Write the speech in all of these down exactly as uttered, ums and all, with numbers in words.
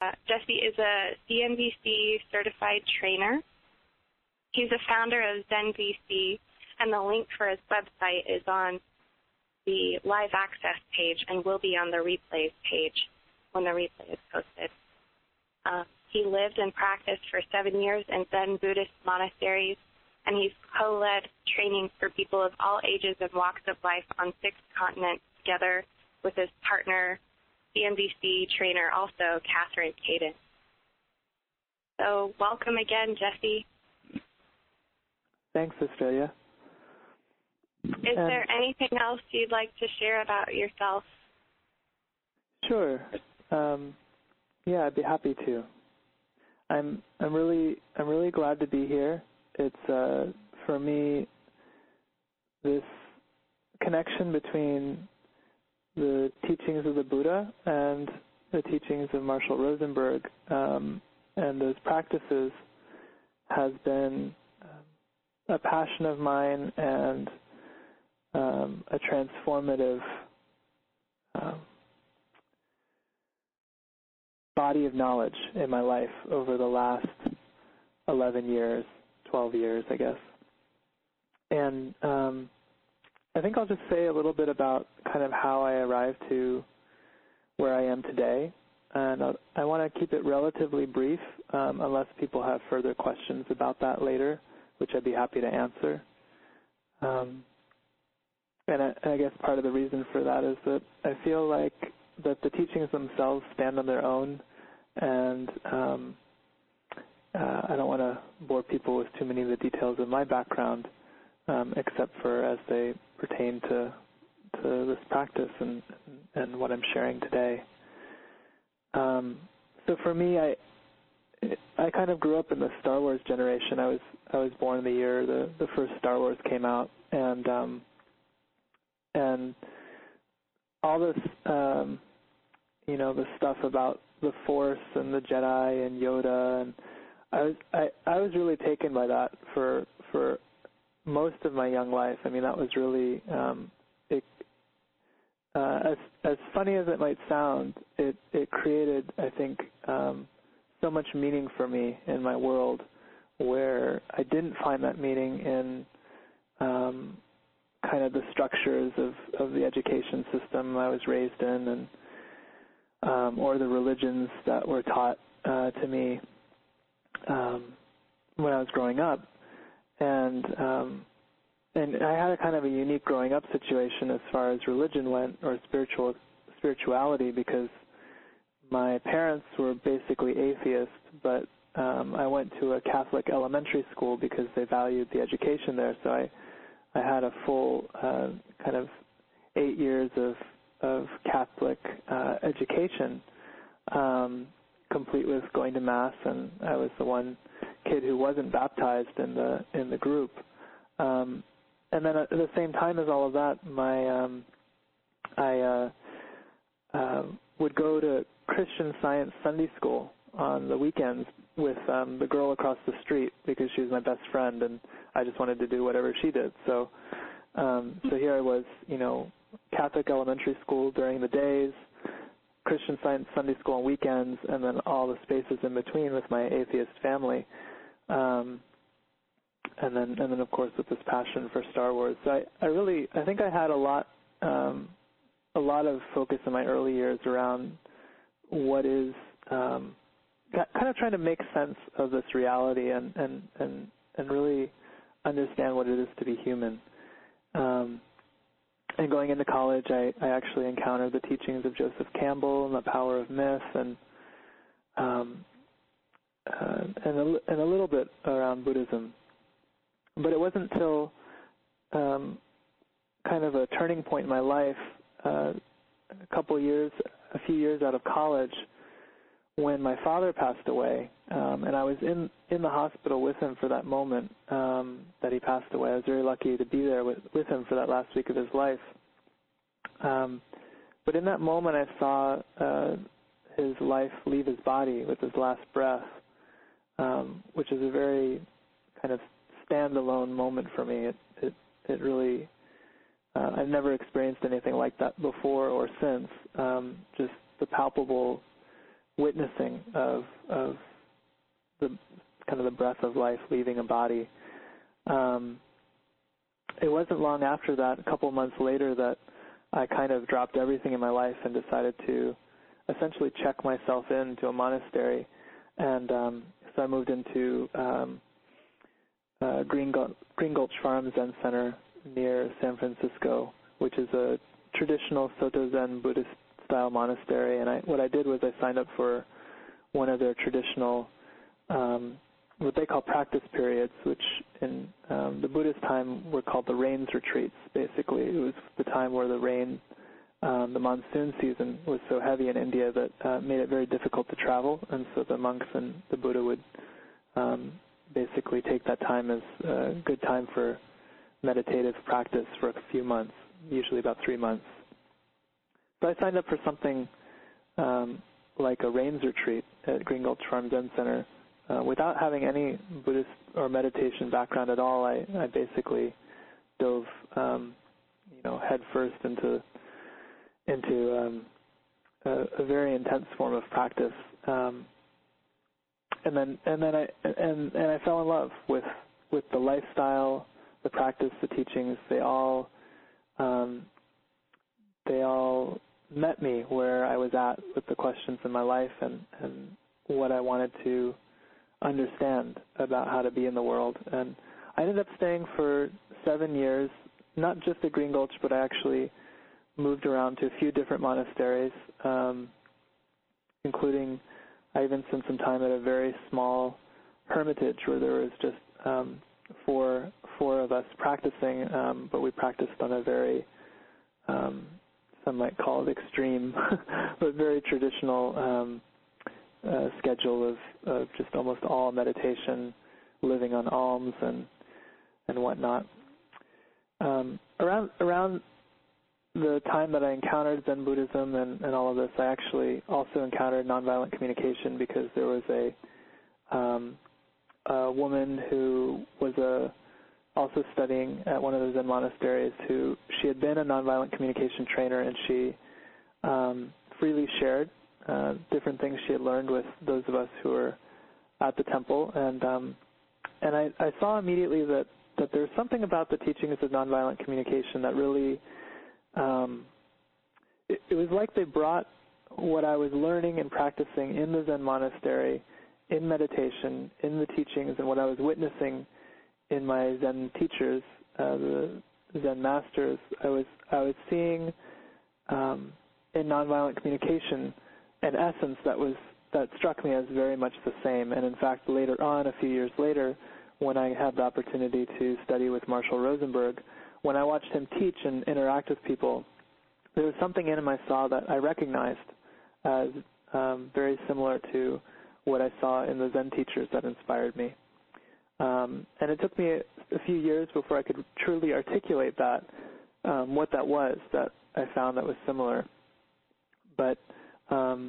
Uh, Jesse is a C N V C certified trainer. He's the founder of Zen V C, and the link for his website is on the live access page and will be on the replays page when the replay is posted. Uh, he lived and practiced for seven years in Zen Buddhist monasteries, and he's co-led training for people of all ages and walks of life on six continents together with his partner, C N V C trainer, also Catherine Caden. So welcome again, Jesse. Thanks, Australia. Is and there anything else you'd like to share about yourself? Sure. Um, yeah, I'd be happy to. I'm I'm really I'm really glad to be here. It's uh, for me this connection between the teachings of the Buddha and the teachings of Marshall Rosenberg um, and those practices has been um, a passion of mine and um, a transformative um, body of knowledge in my life over the last eleven years, twelve years, I guess. And um, I think I'll just say a little bit about kind of how I arrived to where I am today. And I'll, I want to keep it relatively brief um, unless people have further questions about that later, which I'd be happy to answer. Um, and I, I guess part of the reason for that is that I feel like that the teachings themselves stand on their own, and um, uh, I don't want to bore people with too many of the details of my background, um, except for as they pertain to to this practice and and what I'm sharing today. Um, so for me, I I kind of grew up in the Star Wars generation. I was I was born the year the the first Star Wars came out, and um, and all this um, you know, the stuff about the Force and the Jedi and Yoda, and I was I, I was really taken by that for for most of my young life. I mean, that was really um, it. Uh, as as funny as it might sound, it it created, I think, um, so much meaning for me in my world, where I didn't find that meaning in um, kind of the structures of, of the education system I was raised in, and um, or the religions that were taught uh, to me um, when I was growing up. And um, and I had a kind of a unique growing up situation as far as religion went, or spiritual spirituality, because my parents were basically atheists, but um, I went to a Catholic elementary school because they valued the education there. So I I had a full uh, kind of eight years of of Catholic uh, education, um, complete with going to Mass, and I was the one kid who wasn't baptized in the in the group. Um, and then at the same time as all of that, my um, I uh, uh, would go to Christian Science Sunday School on the weekends with um, the girl across the street, because she was my best friend, and I just wanted to do whatever she did. So, um, so here I was, you know, Catholic elementary school during the days, Christian Science Sunday School on weekends, and then all the spaces in between with my atheist family. Um, and then, and then of course, with this passion for Star Wars. So I, I really, I think I had a lot, um, a lot of focus in my early years around what is, um, kind of trying to make sense of this reality and, and, and, and really understand what it is to be human. Um, and going into college, I, I actually encountered the teachings of Joseph Campbell and the power of myth, and um, uh, and, a, and a little bit around Buddhism. But it wasn't until um, kind of a turning point in my life, uh, a couple of years, a few years out of college, when my father passed away, um, and I was in, in the hospital with him for that moment um, that he passed away. I was very lucky to be there with, with him for that last week of his life. Um, but in that moment, I saw uh, his life leave his body with his last breath, um, which is a very kind of standalone moment for me. It, it, it really, uh, I've never experienced anything like that before or since. Um, just the palpable witnessing of of the kind of the breath of life leaving a body. Um, it wasn't long after that, a couple months later, that I kind of dropped everything in my life and decided to essentially check myself into a monastery. And um, so I moved into um, uh, Green, Gul- Green Gulch Farm Zen Center near San Francisco, which is a traditional Soto Zen Buddhist-style monastery. And I, what I did was I signed up for one of their traditional, um, what they call practice periods, which in um, the Buddhist time were called the rains retreats, basically. It was the time where the rain, um, the monsoon season was so heavy in India that uh, made it very difficult to travel, and so the monks and the Buddha would um, basically take that time as a good time for meditative practice for a few months, usually about three months. So I signed up for something um, like a rains retreat at Green Gulch Farm Zen Center. Uh, without having any Buddhist or meditation background at all, I, I basically dove, um, you know, head first into into um, a, a very intense form of practice, um, and then and then I and and I fell in love with with the lifestyle, the practice, the teachings. They all um, they all met me where I was at with the questions in my life and and what I wanted to understand about how to be in the world. And I ended up staying for seven years, not just at Green Gulch, but I actually moved around to a few different monasteries, um, including I even spent some time at a very small hermitage where there was just um, four four of us practicing, um, but we practiced on a very, um, some might call it extreme, but very traditional um, Uh, schedule of, of just almost all meditation, living on alms and and whatnot. Um, around around the time that I encountered Zen Buddhism and, and all of this, I actually also encountered nonviolent communication because there was a um, a woman who was a also studying at one of the Zen monasteries who she had been a nonviolent communication trainer, and she um, freely shared Uh, different things she had learned with those of us who were at the temple, and um, and I, I saw immediately that, that there was something about the teachings of nonviolent communication that really, um, it, it was like they brought what I was learning and practicing in the Zen monastery, in meditation, in the teachings, and what I was witnessing in my Zen teachers, uh, the Zen masters. I was I was seeing um, in nonviolent communication an essence that was that struck me as very much the same. And in fact, later on, a few years later, when I had the opportunity to study with Marshall Rosenberg, when I watched him teach and interact with people, there was something in him I saw that I recognized as um, very similar to what I saw in the Zen teachers that inspired me. Um, and it took me a, a few years before I could truly articulate that, um, what that was that I found that was similar. But Um,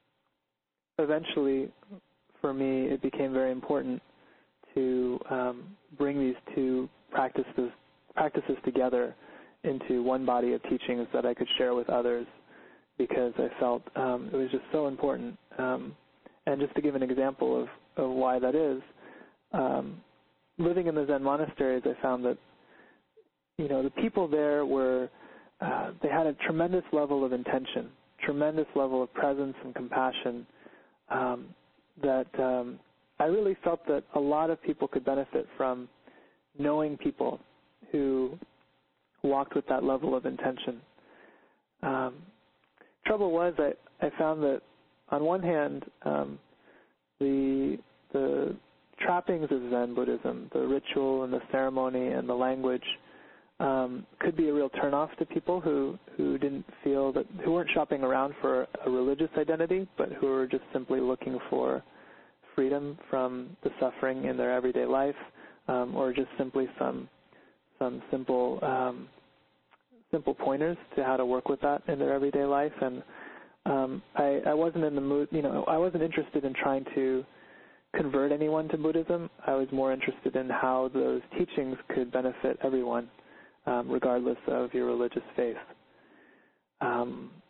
eventually, for me, it became very important to um, bring these two practices practices together into one body of teachings that I could share with others, because I felt um, it was just so important. Um, and just to give an example of, of why that is, um, living in the Zen monasteries, I found that you know the people there were uh, they had a tremendous level of intention, tremendous level of presence and compassion um, that um, I really felt that a lot of people could benefit from knowing people who walked with that level of intention. Um, trouble was I, I found that on one hand, um, the the trappings of Zen Buddhism, the ritual and the ceremony and the language, Um, could be a real turnoff to people who, who didn't feel that, who weren't shopping around for a religious identity, but who were just simply looking for freedom from the suffering in their everyday life, um, or just simply some some simple um, simple pointers to how to work with that in their everyday life. And um, I, I wasn't in the mood, you know, I wasn't interested in trying to convert anyone to Buddhism. I was more interested in how those teachings could benefit everyone, Um, regardless of your religious faith. Um,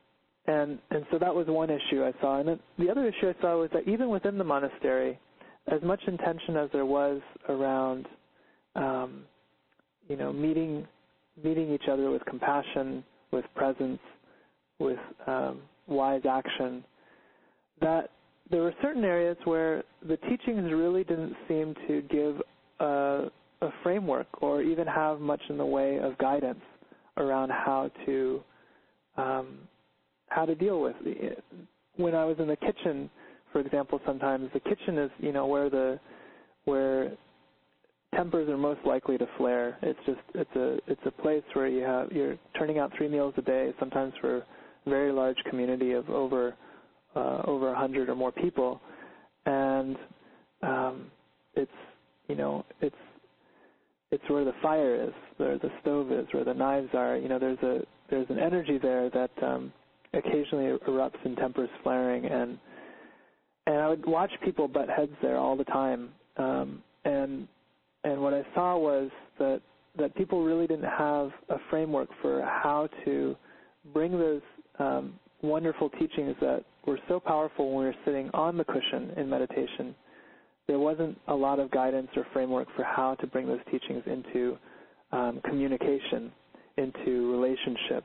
and and so that was one issue I saw. And then the other issue I saw was that even within the monastery, as much intention as there was around, um, you know, meeting meeting each other with compassion, with presence, with um, wise action, that there were certain areas where the teachings really didn't seem to give a, a framework or even have much in the way of guidance around how to um, how to deal with it. When I was in the kitchen, for example, sometimes the kitchen is, you know, where the where tempers are most likely to flare. It's just it's a it's a place where you have you're turning out three meals a day, sometimes for a very large community of over uh, over a hundred or more people, and um, it's you know it's it's where the fire is, where the stove is, where the knives are. You know, there's a there's an energy there that um, occasionally erupts in tempers flaring, and and I would watch people butt heads there all the time, um, and and what I saw was that that people really didn't have a framework for how to bring those um, wonderful teachings that were so powerful when we were sitting on the cushion in meditation. There wasn't a lot of guidance or framework for how to bring those teachings into um, communication, into relationship.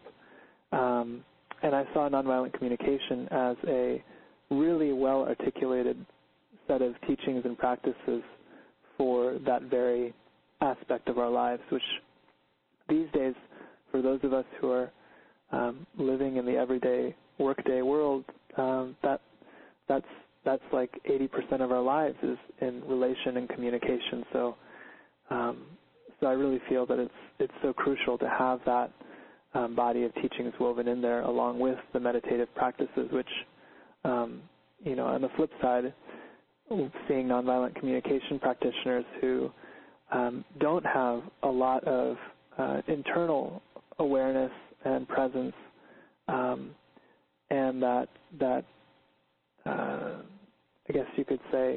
Um, and I saw nonviolent communication as a really well-articulated set of teachings and practices for that very aspect of our lives, which these days, for those of us who are um, living in the everyday workday world, um, that that's that's like eighty percent of our lives is in relation and communication. So, um, so I really feel that it's it's so crucial to have that um, body of teachings woven in there, along with the meditative practices, which, um, you know, on the flip side, seeing nonviolent communication practitioners who um, don't have a lot of uh, internal awareness and presence, um, and that that uh, I guess you could say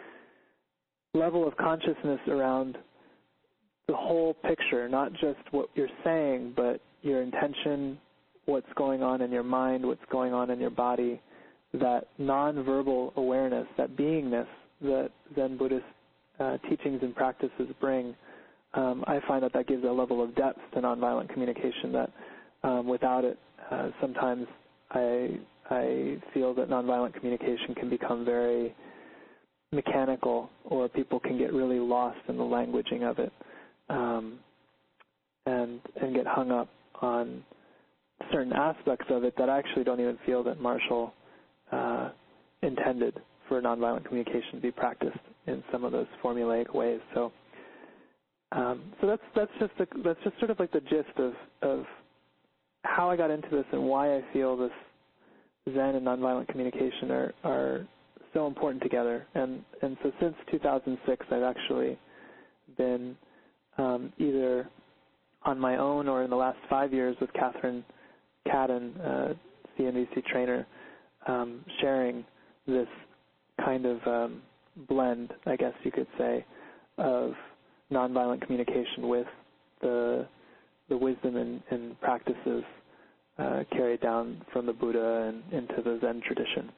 level of consciousness around the whole picture, not just what you're saying, but your intention, what's going on in your mind, what's going on in your body. That nonverbal awareness, that beingness that Zen Buddhist uh, teachings and practices bring, um, I find that that gives a level of depth to nonviolent communication that um, without it, uh, sometimes I, I feel that nonviolent communication can become very mechanical, or people can get really lost in the languaging of it, um, and, and get hung up on certain aspects of it that I actually don't even feel that Marshall Uh, intended for nonviolent communication to be practiced in some of those formulaic ways. So, um, so that's that's just the, that's just sort of like the gist of of how I got into this and why I feel this Zen and nonviolent communication are are so important together. And and so since two thousand six, I've actually been um, either on my own or in the last five years with Catherine Cadden, uh, C N V C trainer. Um, sharing this kind of um, blend, I guess you could say, of nonviolent communication with the the wisdom and, and practices uh, carried down from the Buddha and into the Zen tradition.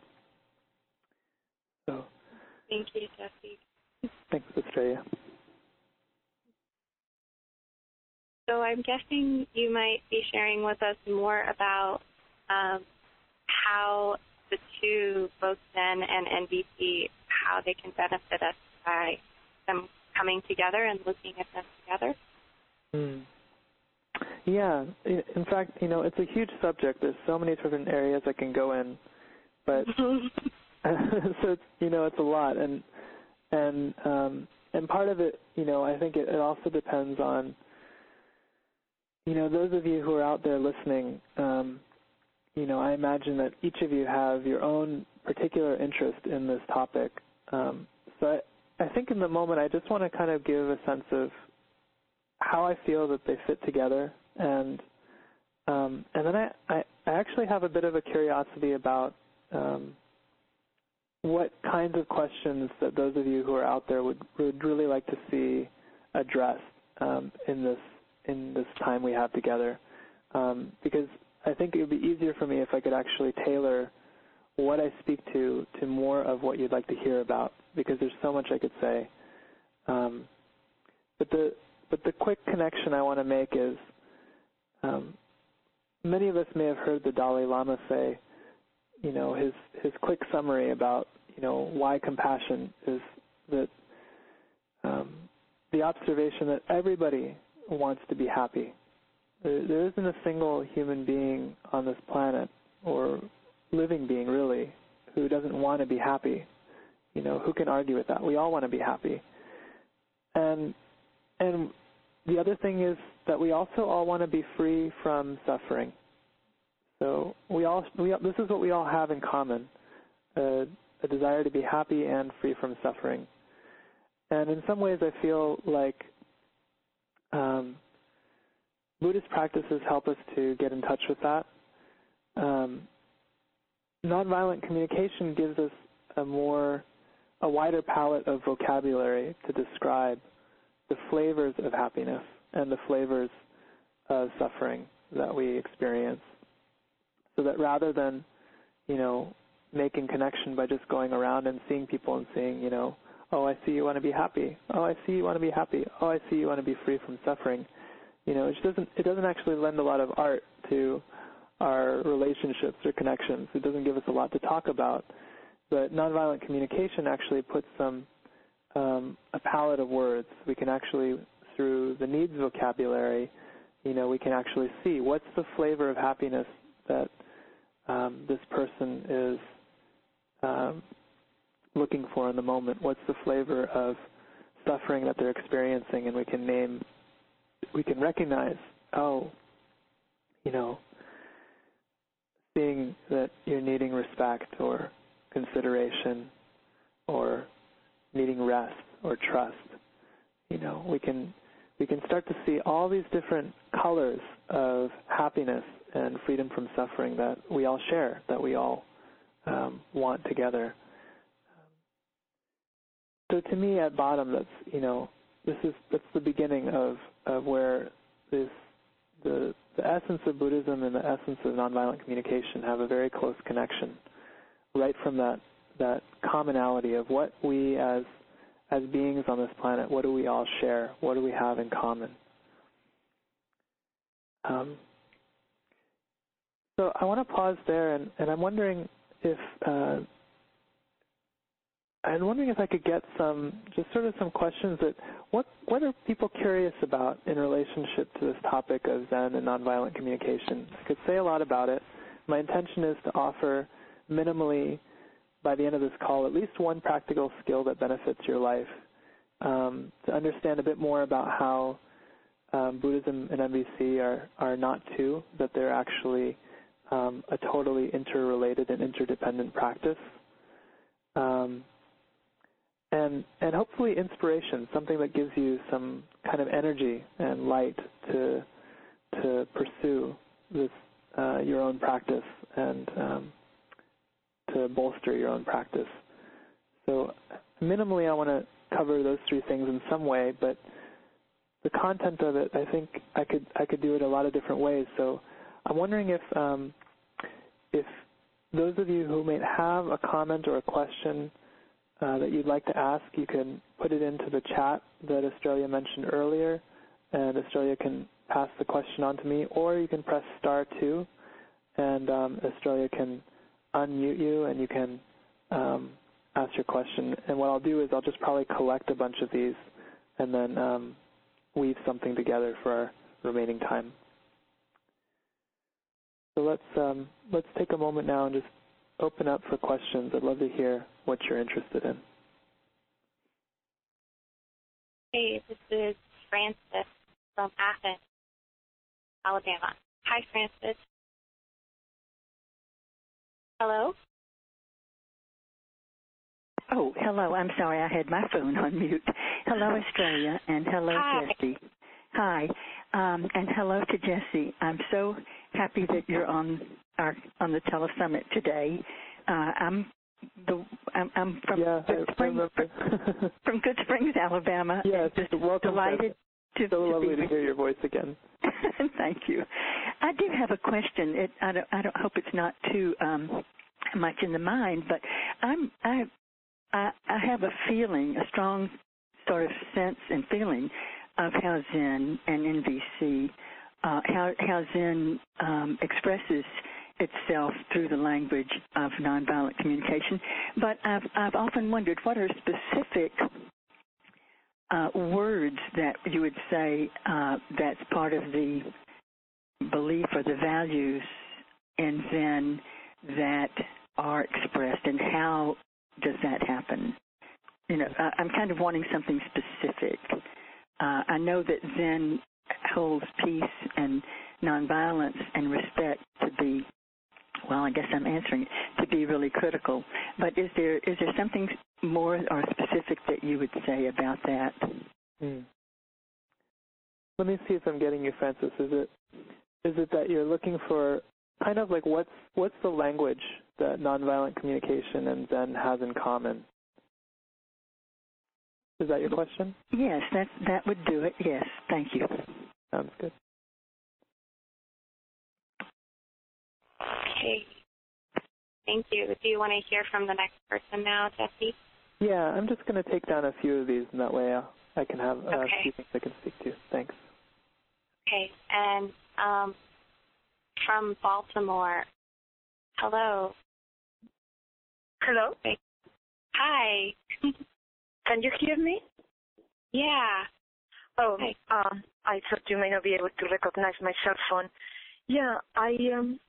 So, thank you, Jesse. Thanks, Australia. So I'm guessing you might be sharing with us more about um, how the two, both Zen and N V C, how they can benefit us by them coming together and looking at them together? Mm. Yeah. In fact, you know, it's a huge subject. There's so many different areas I can go in, but so it's, you know, it's a lot, and and um, and part of it, you know, I think it, it also depends on, you know, those of you who are out there listening. Um, You know, I imagine that each of you have your own particular interest in this topic. Um, so I, I think in the moment I just want to kind of give a sense of how I feel that they fit together. And um, and then I, I, I actually have a bit of a curiosity about um, what kinds of questions that those of you who are out there would, would really like to see addressed um, in this in this time we have together. Um, because I think it would be easier for me if I could actually tailor what I speak to to more of what you'd like to hear about, because there's so much I could say. Um, but the but the quick connection I want to make is, um, many of us may have heard the Dalai Lama say, you know, his his quick summary about, you know, why compassion is that um, the observation that everybody wants to be happy. There, there isn't a single human being on this planet, or living being really, who doesn't want to be happy. You know, who can argue with that? We all want to be happy. And and the other thing is that we also all want to be free from suffering. So we all, we, this is what we all have in common, a, a desire to be happy and free from suffering. And in some ways I feel like um, Buddhist practices help us to get in touch with that. Um, nonviolent communication gives us a more, a wider palette of vocabulary to describe the flavors of happiness and the flavors of suffering that we experience. So that rather than, you know, making connection by just going around and seeing people and saying, you know, oh, I see you want to be happy. Oh, I see you want to be happy. Oh, I see you want to be free from suffering. You know, it doesn't it doesn't actually lend a lot of art to our relationships or connections. It doesn't give us a lot to talk about. But nonviolent communication actually puts some um, a palette of words. We can actually, through the needs vocabulary, you know, we can actually see what's the flavor of happiness that um, this person is um, looking for in the moment. What's the flavor of suffering that they're experiencing, and we can name, we can recognize, oh, you know, seeing that you're needing respect or consideration or needing rest or trust. You know, we can we can start to see all these different colors of happiness and freedom from suffering that we all share, that we all um, want together. So to me, at bottom, that's, you know, this is that's the beginning of, of where this the the essence of Buddhism and the essence of nonviolent communication have a very close connection, right from that that commonality of what we as as beings on this planet, what do we all share? What do we have in common? Um, so I want to pause there, and, and I'm wondering if uh, I'm wondering if I could get some, just sort of some questions that, what what are people curious about in relationship to this topic of Zen and nonviolent communication? I could say a lot about it. My intention is to offer minimally, by the end of this call, at least one practical skill that benefits your life, um, to understand a bit more about how um, Buddhism and M V C are, are not two, that they're actually um, a totally interrelated and interdependent practice. Um, and, and hopefully inspiration, something that gives you some kind of energy and light to, to pursue this, uh, your own practice and um, to bolster your own practice. So minimally I want to cover those three things in some way, but the content of it, I think I could I could do it a lot of different ways. So I'm wondering if um, if those of you who may have a comment or a question uh, that you'd like to ask, you can put it into the chat that Australia mentioned earlier, and Australia can pass the question on to me, or you can press star two, and um, Australia can unmute you, and you can um, ask your question. And what I'll do is I'll just probably collect a bunch of these and then um, weave something together for our remaining time. So let's um, let's take a moment now and just open up for questions. I'd love to hear what you're interested in. Hey, this is Frances from Athens, Alabama. Hi, Frances. Hello? Oh, hello. I'm sorry. I had my phone on mute. Hello, Australia, and hello, Hi. Jesse. Hi, um, and hello to Jesse. I'm so happy that you're on our on the Telesummit today. Uh, I'm the I'm, I'm from yeah, Good I, Springs, I from Good Springs, Alabama. Yeah, just welcome. delighted to, so to lovely be to hear your voice again. Thank you. I do have a question. It, I don't. I don't hope it's not too um, much in the mind, but I'm. I. I, I have a feeling, a strong sort of sense and feeling of how Zen and N V C, uh, how how Zen um, expresses itself through the language of nonviolent communication. But I've I've often wondered what are specific uh, words that you would say uh, that's part of the belief or the values in Zen that are expressed, and how does that happen? You know, I, I'm kind of wanting something specific. Uh, I know that Zen holds peace and nonviolence and respect to be, well, I guess I'm answering it, to be really critical. But is there is there something more or specific that you would say about that? Hmm. Let me see if I'm getting you, Frances. Is it is it that you're looking for kind of like what's what's the language that nonviolent communication and Zen has in common? Is that your question? Yes, that that would do it. Yes, thank you. Sounds good. Okay. Thank you. Do you want to hear from the next person now, Jesse? Yeah, I'm just going to take down a few of these, and that way I'll, I can have uh, okay. a few things I can speak to. Thanks. Okay, and um, from Baltimore, hello. Hello. Hi. Can you hear me? Yeah. Oh, Hi. um, I thought you may not be able to recognize my cell phone. Yeah, I um,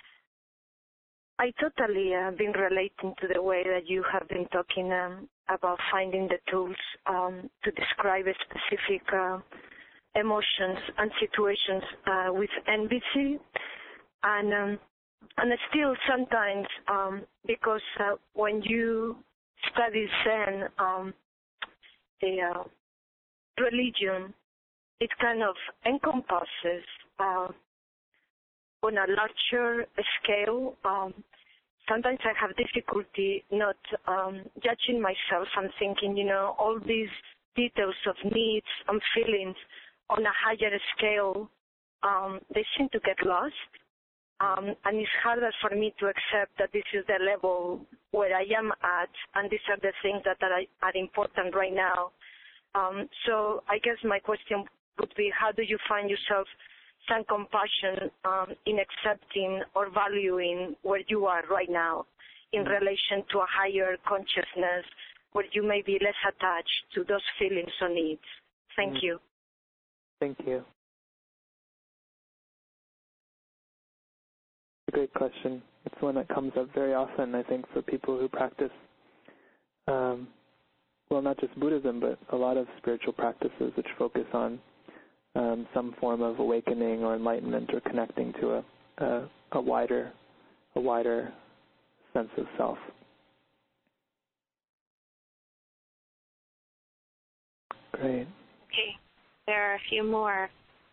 I totally uh, been relating to the way that you have been talking um, about finding the tools um, to describe a specific uh, emotions and situations uh, with N V C, and um, and still sometimes um, because uh, when you study Zen, um, the uh, religion, it kind of encompasses uh, on a larger scale. Um, sometimes I have difficulty not um, judging myself and thinking, you know, all these details of needs and feelings on a higher scale, um, they seem to get lost. Um, and it's harder for me to accept that this is the level where I am at, and these are the things that are, are important right now. Um, so I guess my question would be, how do you find yourself some compassion um, in accepting or valuing where you are right now in relation to a higher consciousness where you may be less attached to those feelings or needs? Thank Mm. you. Thank you. It's a great question. It's one that comes up very often, I think, for people who practice, um, well, not just Buddhism, but a lot of spiritual practices which focus on um, some form of awakening or enlightenment or connecting to a, a, a wider, a wider sense of self. Great. Okay. There are a few more.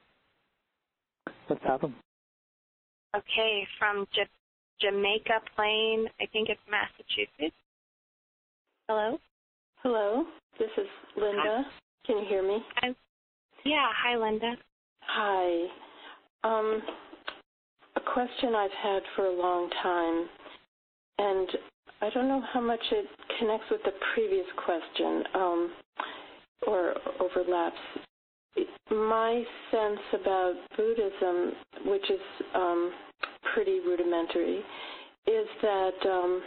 Let's have them. Okay, from J- Jamaica Plain, I think it's Massachusetts. Hello? Hello, this is Linda. Can you hear me? Hi. Yeah, hi, Linda. Hi. Um, a question I've had for a long time, and I don't know how much it connects with the previous question um, or overlaps. My sense about Buddhism, which is um, pretty rudimentary, is that um,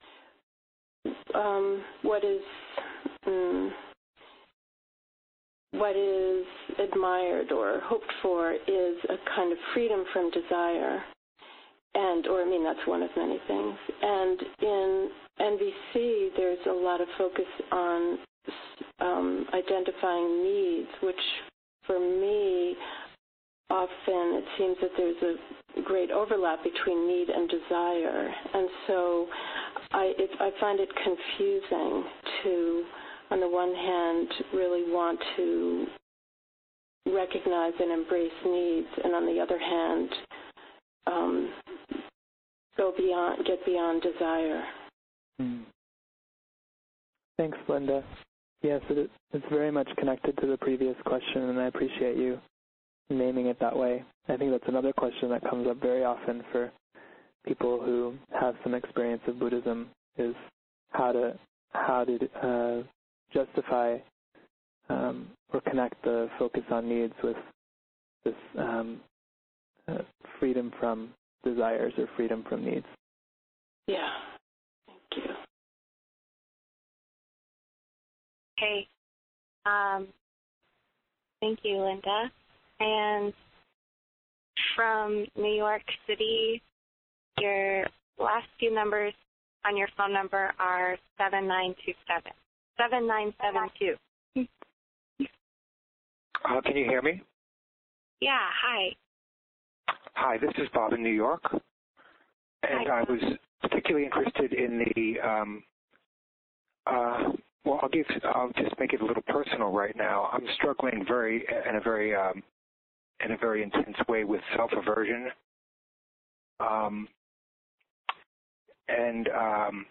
um, what is um, what is admired or hoped for is a kind of freedom from desire, and or I mean that's one of many things. And in N V C, there's a lot of focus on um, identifying needs, which for me, often it seems that there's a great overlap between need and desire. And so I, it, I find it confusing to, on the one hand, really want to recognize and embrace needs, and on the other hand, um, go beyond, get beyond desire. Mm. Thanks, Linda. Yes, it, it's very much connected to the previous question, and I appreciate you naming it that way. I think that's another question that comes up very often for people who have some experience of Buddhism, is how to how to uh, justify um, or connect the focus on needs with this um, uh, freedom from desires or freedom from needs. Yeah. Thank you. Okay. Um, thank you, Linda. And from New York City, your last few numbers on your phone number are seven nine two seven. seven nine seven two. Uh, can you hear me? Yeah, hi. Hi, this is Bob in New York. And hi, I was particularly interested in the, um, uh, well, I'll, give, I'll just make it a little personal right now. I'm struggling very, in a very, um, in a very intense way with self-aversion. Um, and um,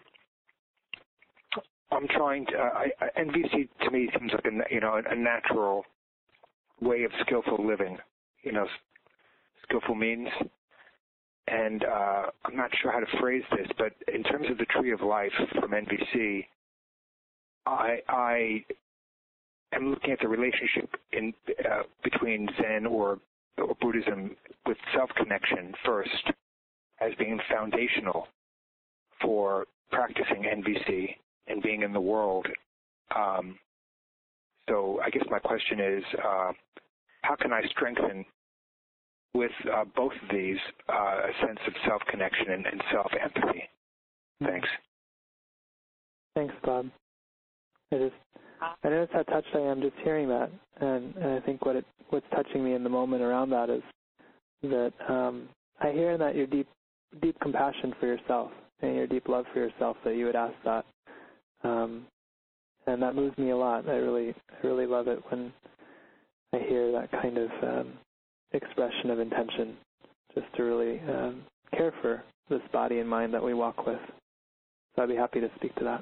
I'm trying to, uh, I, I, N V C to me seems like a, you know, a natural way of skillful living, you know, skillful means. And uh, I'm not sure how to phrase this, but in terms of the Tree of Life from N V C, I, I am looking at the relationship in uh, between Zen or, or Buddhism with self-connection first as being foundational for practicing N V C and being in the world. Um, so I guess my question is, uh, how can I strengthen with uh, both of these uh, a sense of self-connection and, and self-empathy? Thanks. Thanks, Bob. I just, I notice how touched I am just hearing that, and, and I think what it, what's touching me in the moment around that is that um, I hear in that your deep, deep compassion for yourself and your deep love for yourself that you would ask that, um, and that moves me a lot. I really, I really love it when I hear that kind of um, expression of intention, just to really um, care for this body and mind that we walk with. So I'd be happy to speak to that.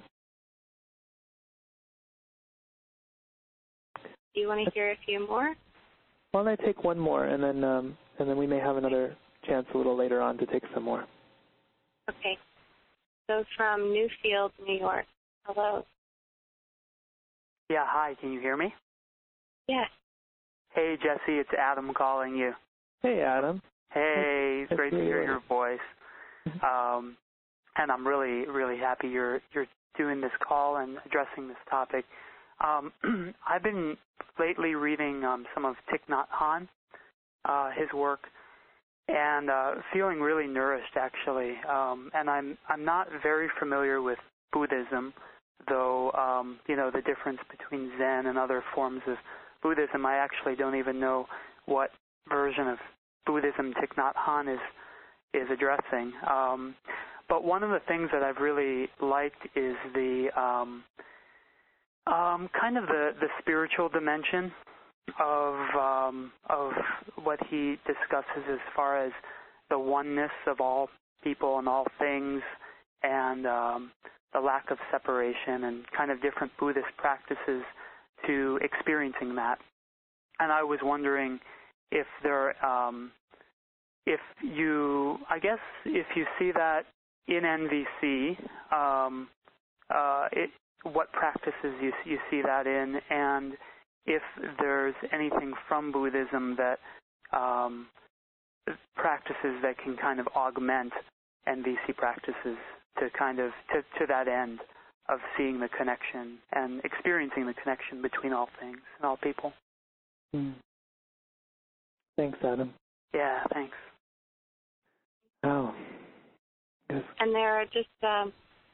Do you want to hear a few more? Why don't I take one more, and then um, and then we may have another chance a little later on to take some more. Okay. So from Newfield, New York. Hello. Yeah, hi. Can you hear me? Yes. Hey, Jesse. It's Adam calling you. Hey, Adam. Hey, it's Nice great to to hear hear you. your voice. Um, and I'm really, really happy you're you're doing this call and addressing this topic. Um, I've been lately reading um, some of Thich Nhat Hanh, uh, his work, and uh, feeling really nourished, actually. Um, and I'm I'm not very familiar with Buddhism, though. Um, you know, the difference between Zen and other forms of Buddhism. I actually don't even know what version of Buddhism Thich Nhat Hanh is is addressing. Um, but one of the things that I've really liked is the um, um, kind of the, the spiritual dimension of um, of what he discusses as far as the oneness of all people and all things, and um, the lack of separation, and kind of different Buddhist practices to experiencing that. And I was wondering if there, um, if you, I guess, if you see that in N V C, um, uh, it, what practices you you see that in, and if there's anything from Buddhism that um, practices that can kind of augment N V C practices to kind of to, to that end of seeing the connection and experiencing the connection between all things and all people. Mm. Thanks, Adam. Yeah, thanks. Oh. Yes. And there are just, um,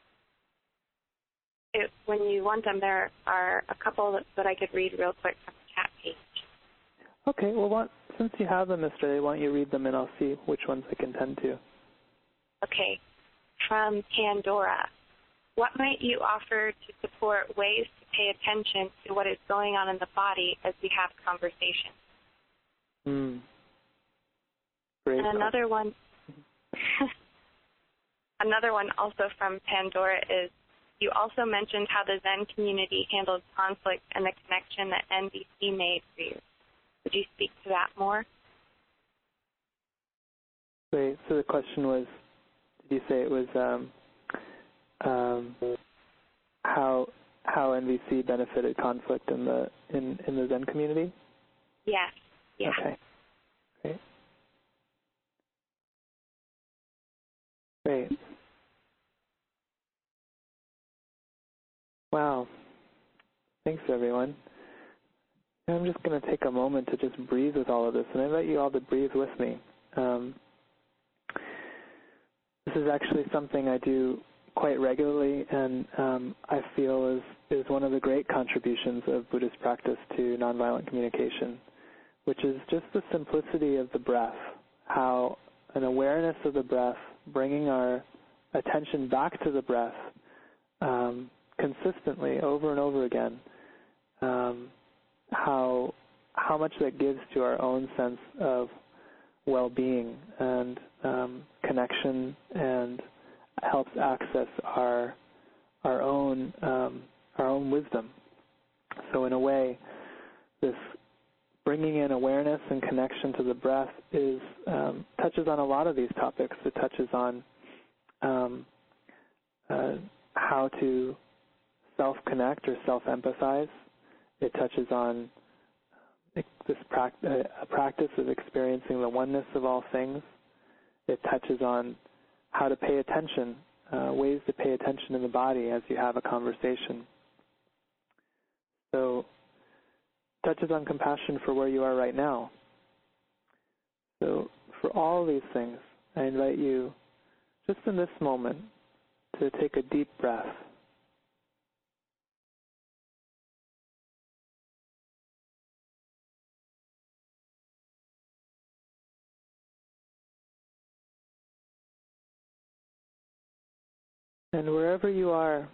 it, when you want them, there are a couple that, that I could read real quick from the chat page. Okay, well, what, since you have them, Mister A, why don't you read them and I'll see which ones I can tend to. Okay. From Pandora. What might you offer to support ways to pay attention to what is going on in the body as we have conversations? Mm. Great. And another one, another one also from Pandora is, you also mentioned how the Zen community handled conflict and the connection that N V C made for you. Would you speak to that more? Great. So the question was, did you say it was um, um, how how N V C benefited conflict in the in, in the Zen community? Yes. Yeah. Okay. Great. Great. Wow. Thanks, everyone. I'm just going to take a moment to just breathe with all of this, and I invite you all to breathe with me. Um, this is actually something I do quite regularly, and um, I feel is, is one of the great contributions of Buddhist practice to nonviolent communication, which is just the simplicity of the breath, how an awareness of the breath, bringing our attention back to the breath um, consistently over and over again, um, how how much that gives to our own sense of well-being and um, connection, and helps access our our own um, our own wisdom. So in a way, this bringing in awareness and connection to the breath is um, touches on a lot of these topics. It touches on um, uh, how to self-connect or self-empathize. It touches on this pra- a practice of experiencing the oneness of all things. It touches on how to pay attention, uh, ways to pay attention in the body as you have a conversation. So it touches on compassion for where you are right now. So for all these things, I invite you, just in this moment, to take a deep breath. And wherever you are,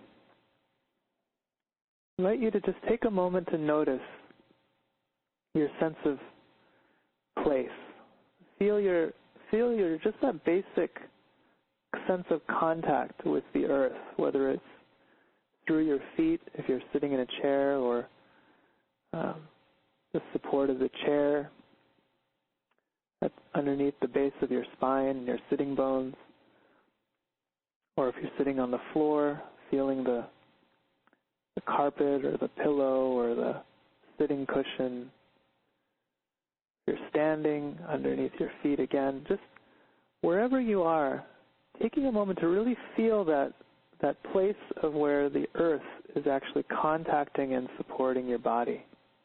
I invite you to just take a moment to notice your sense of place. Feel your, feel your, just that basic sense of contact with the earth, whether it's through your feet, if you're sitting in a chair, or um, the support of the chair that's underneath the base of your spine and your sitting bones. Or if you're sitting on the floor, feeling the, the carpet or the pillow or the sitting cushion. If you're standing underneath your feet again, just wherever you are, taking a moment to really feel that, that place of where the earth is actually contacting and supporting your body.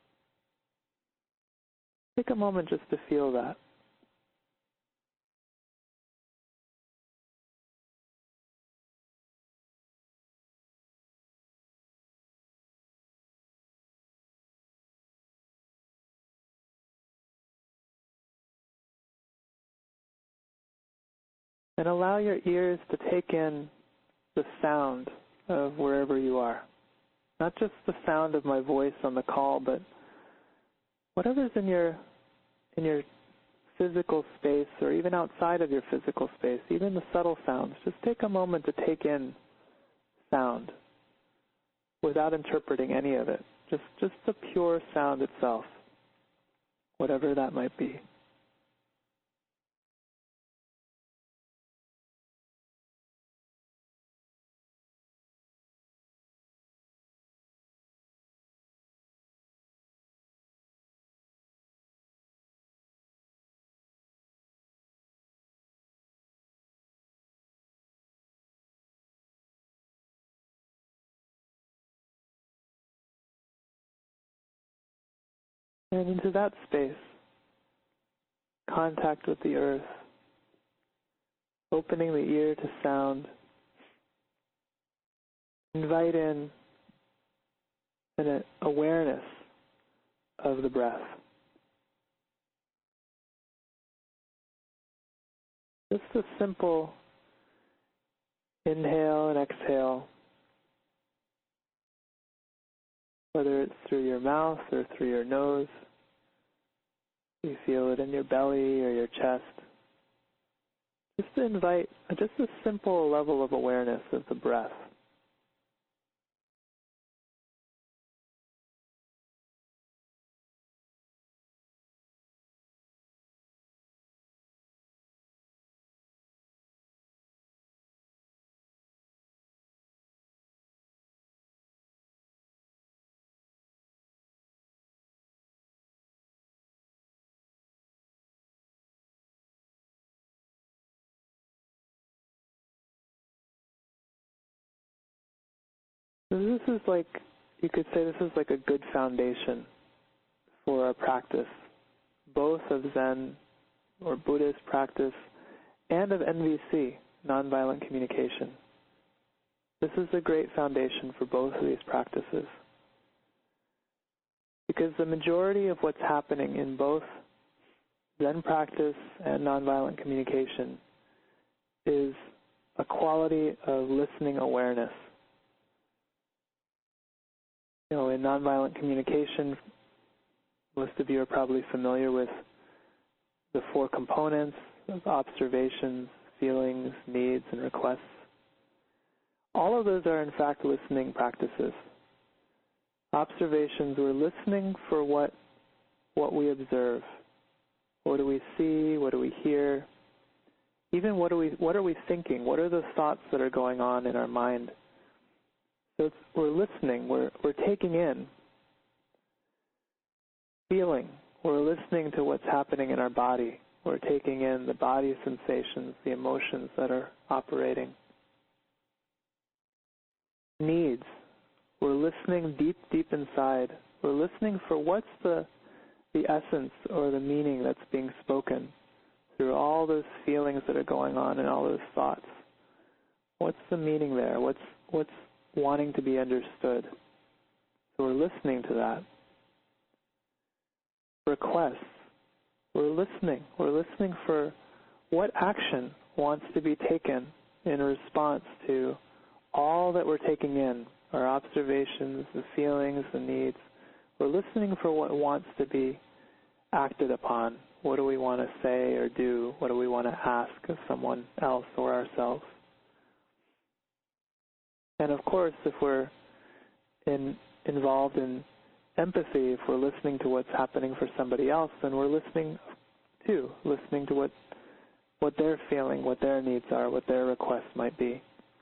Take a moment just to feel that. And allow your ears to take in the sound of wherever you are. Not just the sound of my voice on the call, but whatever's in your in your physical space, or even outside of your physical space, even the subtle sounds. Just take a moment to take in sound without interpreting any of it. Just just the pure sound itself, whatever that might be. And into that space, contact with the earth, opening the ear to sound, invite in an awareness of the breath. Just a simple inhale and exhale, whether it's through your mouth or through your nose. You feel it in your belly or your chest. Just to invite just a simple level of awareness of the breath. So this is like, you could say this is like a good foundation for our practice, both of Zen or Buddhist practice and of N V C, nonviolent communication. This is a great foundation for both of these practices, because the majority of what's happening in both Zen practice and nonviolent communication is a quality of listening awareness. You know, in nonviolent communication, most of you are probably familiar with the four components of observations, feelings, needs, and requests. All of those are, in fact, listening practices. Observations, we're listening for what, what we observe. What do we see? What do we hear? Even what, do we, what are we thinking? What are the thoughts that are going on in our mind? So it's, we're listening. We're, we're taking in. Feeling. We're listening to what's happening in our body. We're taking in the body sensations, the emotions that are operating. Needs. We're listening deep, deep inside. We're listening for what's the, the essence or the meaning that's being spoken through all those feelings that are going on and all those thoughts. What's the meaning there? What's, what's wanting to be understood? So we're listening to that. Requests. We're listening. We're listening for what action wants to be taken in response to all that we're taking in, our observations, the feelings, the needs. We're listening for what wants to be acted upon. What do we want to say or do? What do we want to ask of someone else or ourselves? And of course, if we're in, involved in empathy, if we're listening to what's happening for somebody else, then we're listening too, listening to what what they're feeling, what their needs are, what their requests might be.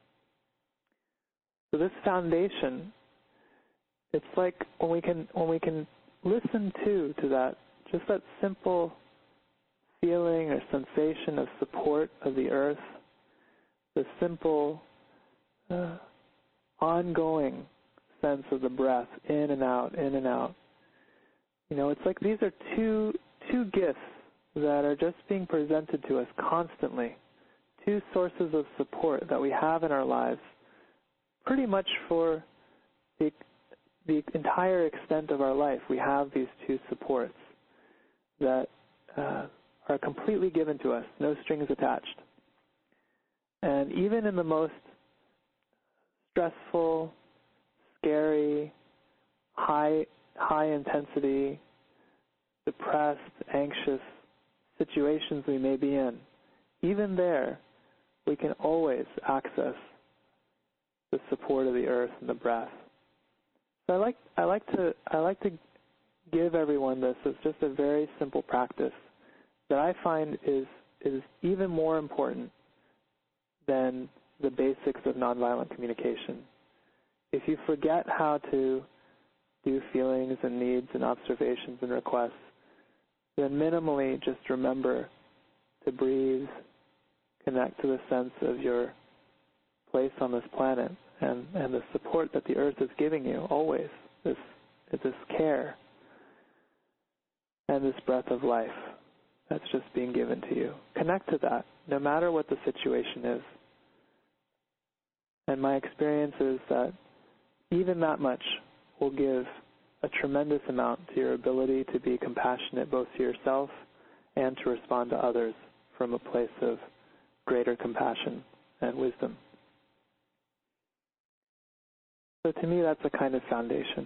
So this foundation, it's like when we can when we can listen to to that, just that simple feeling or sensation of support of the earth, the simple uh, ongoing sense of the breath in and out, in and out. You know, it's like these are two two gifts that are just being presented to us constantly, two sources of support that we have in our lives pretty much for the, the entire extent of our life. We have these two supports that uh, are completely given to us, no strings attached. And even in the most stressful, scary, high high intensity, depressed, anxious situations we may be in, even there, we can always access the support of the earth and the breath. So I like I like to I like to give everyone this as just a very simple practice that I find is is even more important than the basics of nonviolent communication. If you forget how to do feelings and needs and observations and requests, then minimally just remember to breathe, connect to the sense of your place on this planet and, and the support that the earth is giving you always, this, this care and this breath of life that's just being given to you. Connect to that, no matter what the situation is. And my experience is that even that much will give a tremendous amount to your ability to be compassionate both to yourself and to respond to others from a place of greater compassion and wisdom. So to me, that's a kind of foundation.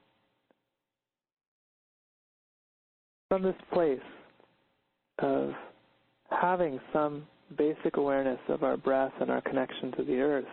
From this place of having some basic awareness of our breath and our connection to the earth,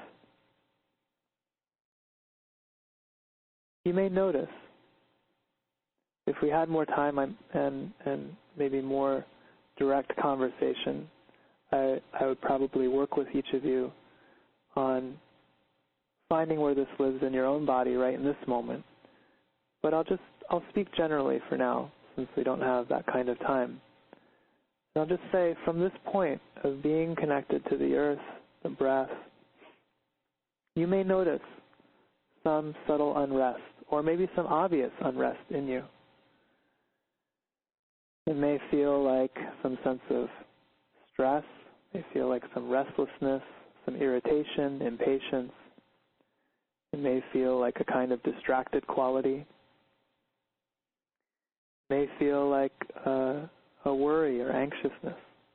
you may notice, if we had more time and, and maybe more direct conversation, I, I would probably work with each of you on finding where this lives in your own body right in this moment. But I'll just, I'll speak generally for now, since we don't have that kind of time. And I'll just say, from this point of being connected to the earth, the breath, you may notice some subtle unrest, or maybe some obvious unrest in you. It may feel like some sense of stress, it may feel like some restlessness, some irritation, impatience. It may feel like a kind of distracted quality. It may feel like a, a worry or anxiousness,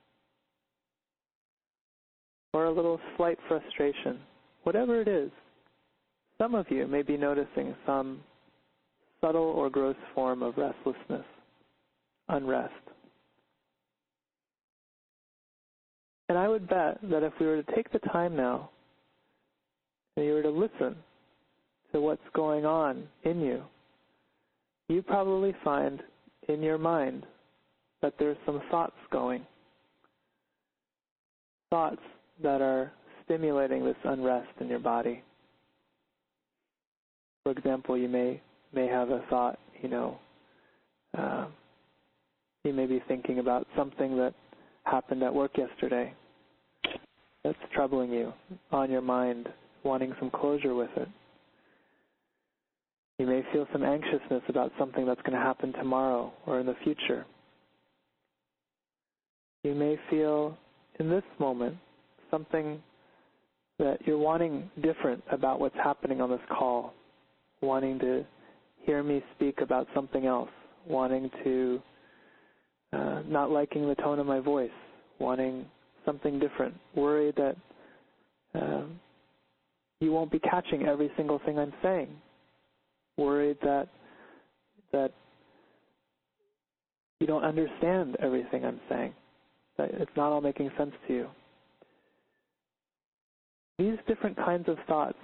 or a little slight frustration. Whatever it is, some of you may be noticing some subtle or gross form of restlessness, unrest. And I would bet that if we were to take the time now and you were to listen to what's going on in you, you probably find in your mind that there's some thoughts going, thoughts that are stimulating this unrest in your body. For example, you may may have a thought, you know, uh, you may be thinking about something that happened at work yesterday that's troubling you, on your mind, wanting some closure with it. You may feel some anxiousness about something that's going to happen tomorrow or in the future. You may feel in this moment something that you're wanting different about what's happening on this call, wanting to hear me speak about something else, wanting to uh, not liking the tone of my voice, wanting something different, worried that um, you won't be catching every single thing I'm saying, worried that that you don't understand everything I'm saying, that it's not all making sense to you. These different kinds of thoughts,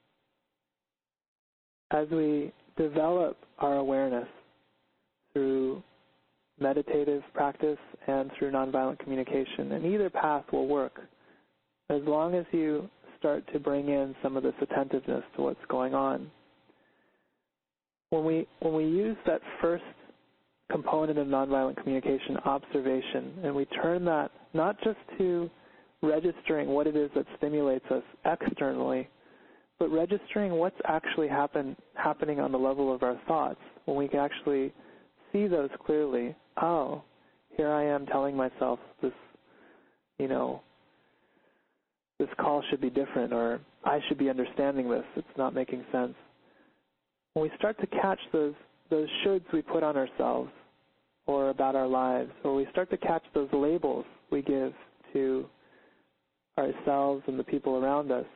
as we develop our awareness through meditative practice and through nonviolent communication, and either path will work as long as you start to bring in some of this attentiveness to what's going on. When we when we use that first component of nonviolent communication, observation, and we turn that not just to registering what it is that stimulates us externally, but registering what's actually happen, happening on the level of our thoughts, when we can actually see those clearly. Oh, here I am telling myself this, you know, this call should be different, or I should be understanding this. It's not making sense. When we start to catch those those shoulds we put on ourselves or about our lives, or we start to catch those labels we give to ourselves and the people around us,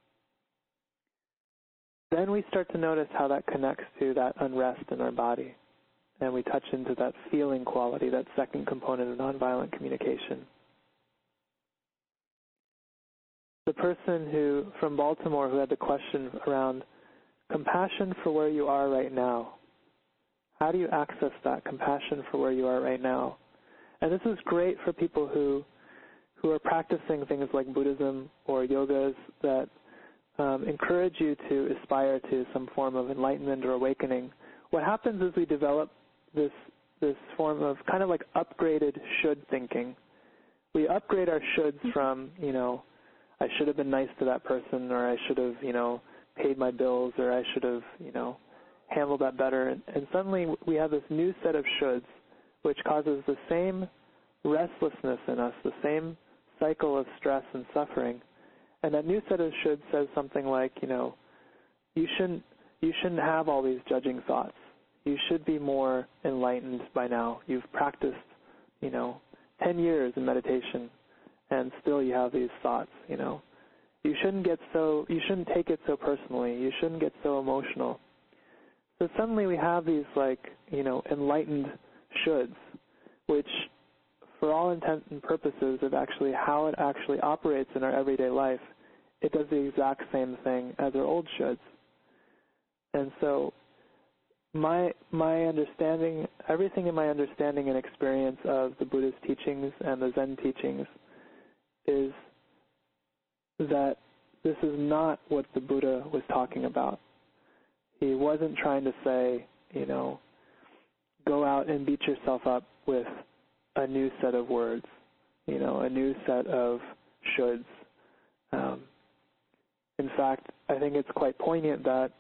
then we start to notice how that connects to that unrest in our body. And we touch into that feeling quality, that second component of nonviolent communication. The person who from Baltimore who had the question around compassion for where you are right now. How do you access that compassion for where you are right now? And this is great for people who who are practicing things like Buddhism or yogas that um, encourage you to aspire to some form of enlightenment or awakening. What happens is we develop this this form of kind of like upgraded should thinking. We upgrade our shoulds from, you know, I should have been nice to that person, or I should have, you know, paid my bills, or I should have, you know, handled that better. And, and suddenly we have this new set of shoulds, which causes the same restlessness in us, the same cycle of stress and suffering. And that new set of shoulds says something like, you know, you shouldn't you shouldn't have all these judging thoughts. You should be more enlightened by now. You've practiced, you know, ten years in meditation, and still you have these thoughts, you know. You shouldn't get so, you shouldn't take it so personally. You shouldn't get so emotional. So suddenly we have these, like, you know, enlightened shoulds, which for all intents and purposes of actually how it actually operates in our everyday life, it does the exact same thing as our old shoulds. And so my my understanding, everything in my understanding and experience of the Buddhist teachings and the Zen teachings is that this is not what the Buddha was talking about. He wasn't trying to say, you know, go out and beat yourself up with a new set of words, you know, a new set of shoulds. Um, in fact, I think it's quite poignant that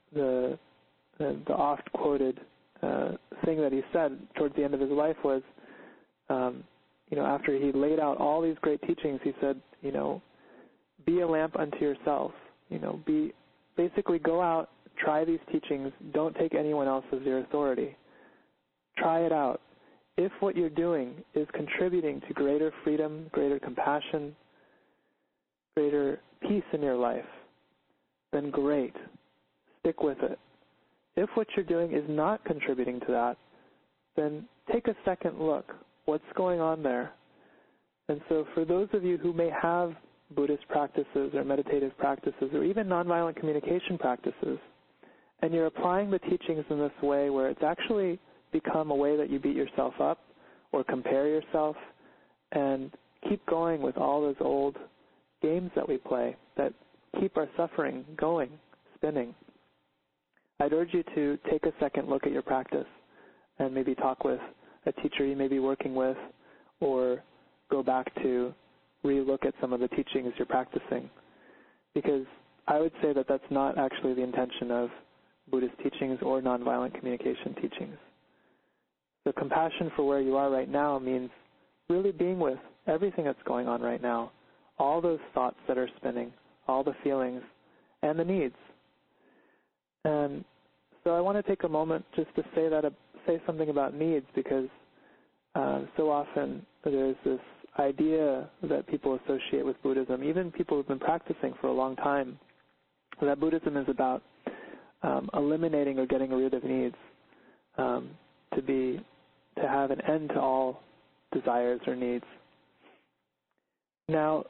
the the, the oft-quoted uh, thing that he said towards the end of his life was, um, you know, after he laid out all these great teachings, he said, you know, be a lamp unto yourself. You know, be basically go out, try these teachings. Don't take anyone else as your authority. Try it out. If what you're doing is contributing to greater freedom, greater compassion, greater peace in your life, then great. Stick with it. If what you're doing is not contributing to that, then take a second look. What's going on there? And so for those of you who may have Buddhist practices or meditative practices or even nonviolent communication practices, and you're applying the teachings in this way where it's actually become a way that you beat yourself up or compare yourself and keep going with all those old games that we play that keep our suffering going, spinning, I'd urge you to take a second look at your practice and maybe talk with a teacher you may be working with, or go back to re-look at some of the teachings you're practicing. Because I would say that that's not actually the intention of Buddhist teachings or nonviolent communication teachings. The compassion for where you are right now means really being with everything that's going on right now, all those thoughts that are spinning, all the feelings, and the needs. And so I want to take a moment just to say that, uh, say something about needs, because uh, so often there's this idea that people associate with Buddhism, even people who've been practicing for a long time, that Buddhism is about um, eliminating or getting rid of needs, um, to be, to have an end to all desires or needs. Now,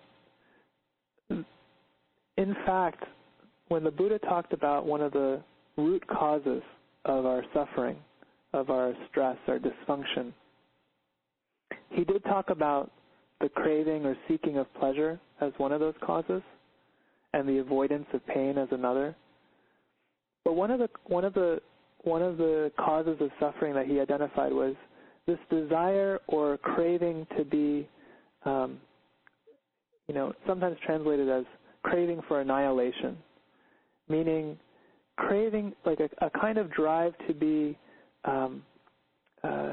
in fact, when the Buddha talked about one of the root causes of our suffering, of our stress, our dysfunction, he did talk about the craving or seeking of pleasure as one of those causes, and the avoidance of pain as another. But one of the one of the one of the causes of suffering that he identified was this desire or craving to be, um, you know, sometimes translated as craving for annihilation, meaning craving like a, a kind of drive to be, um, uh,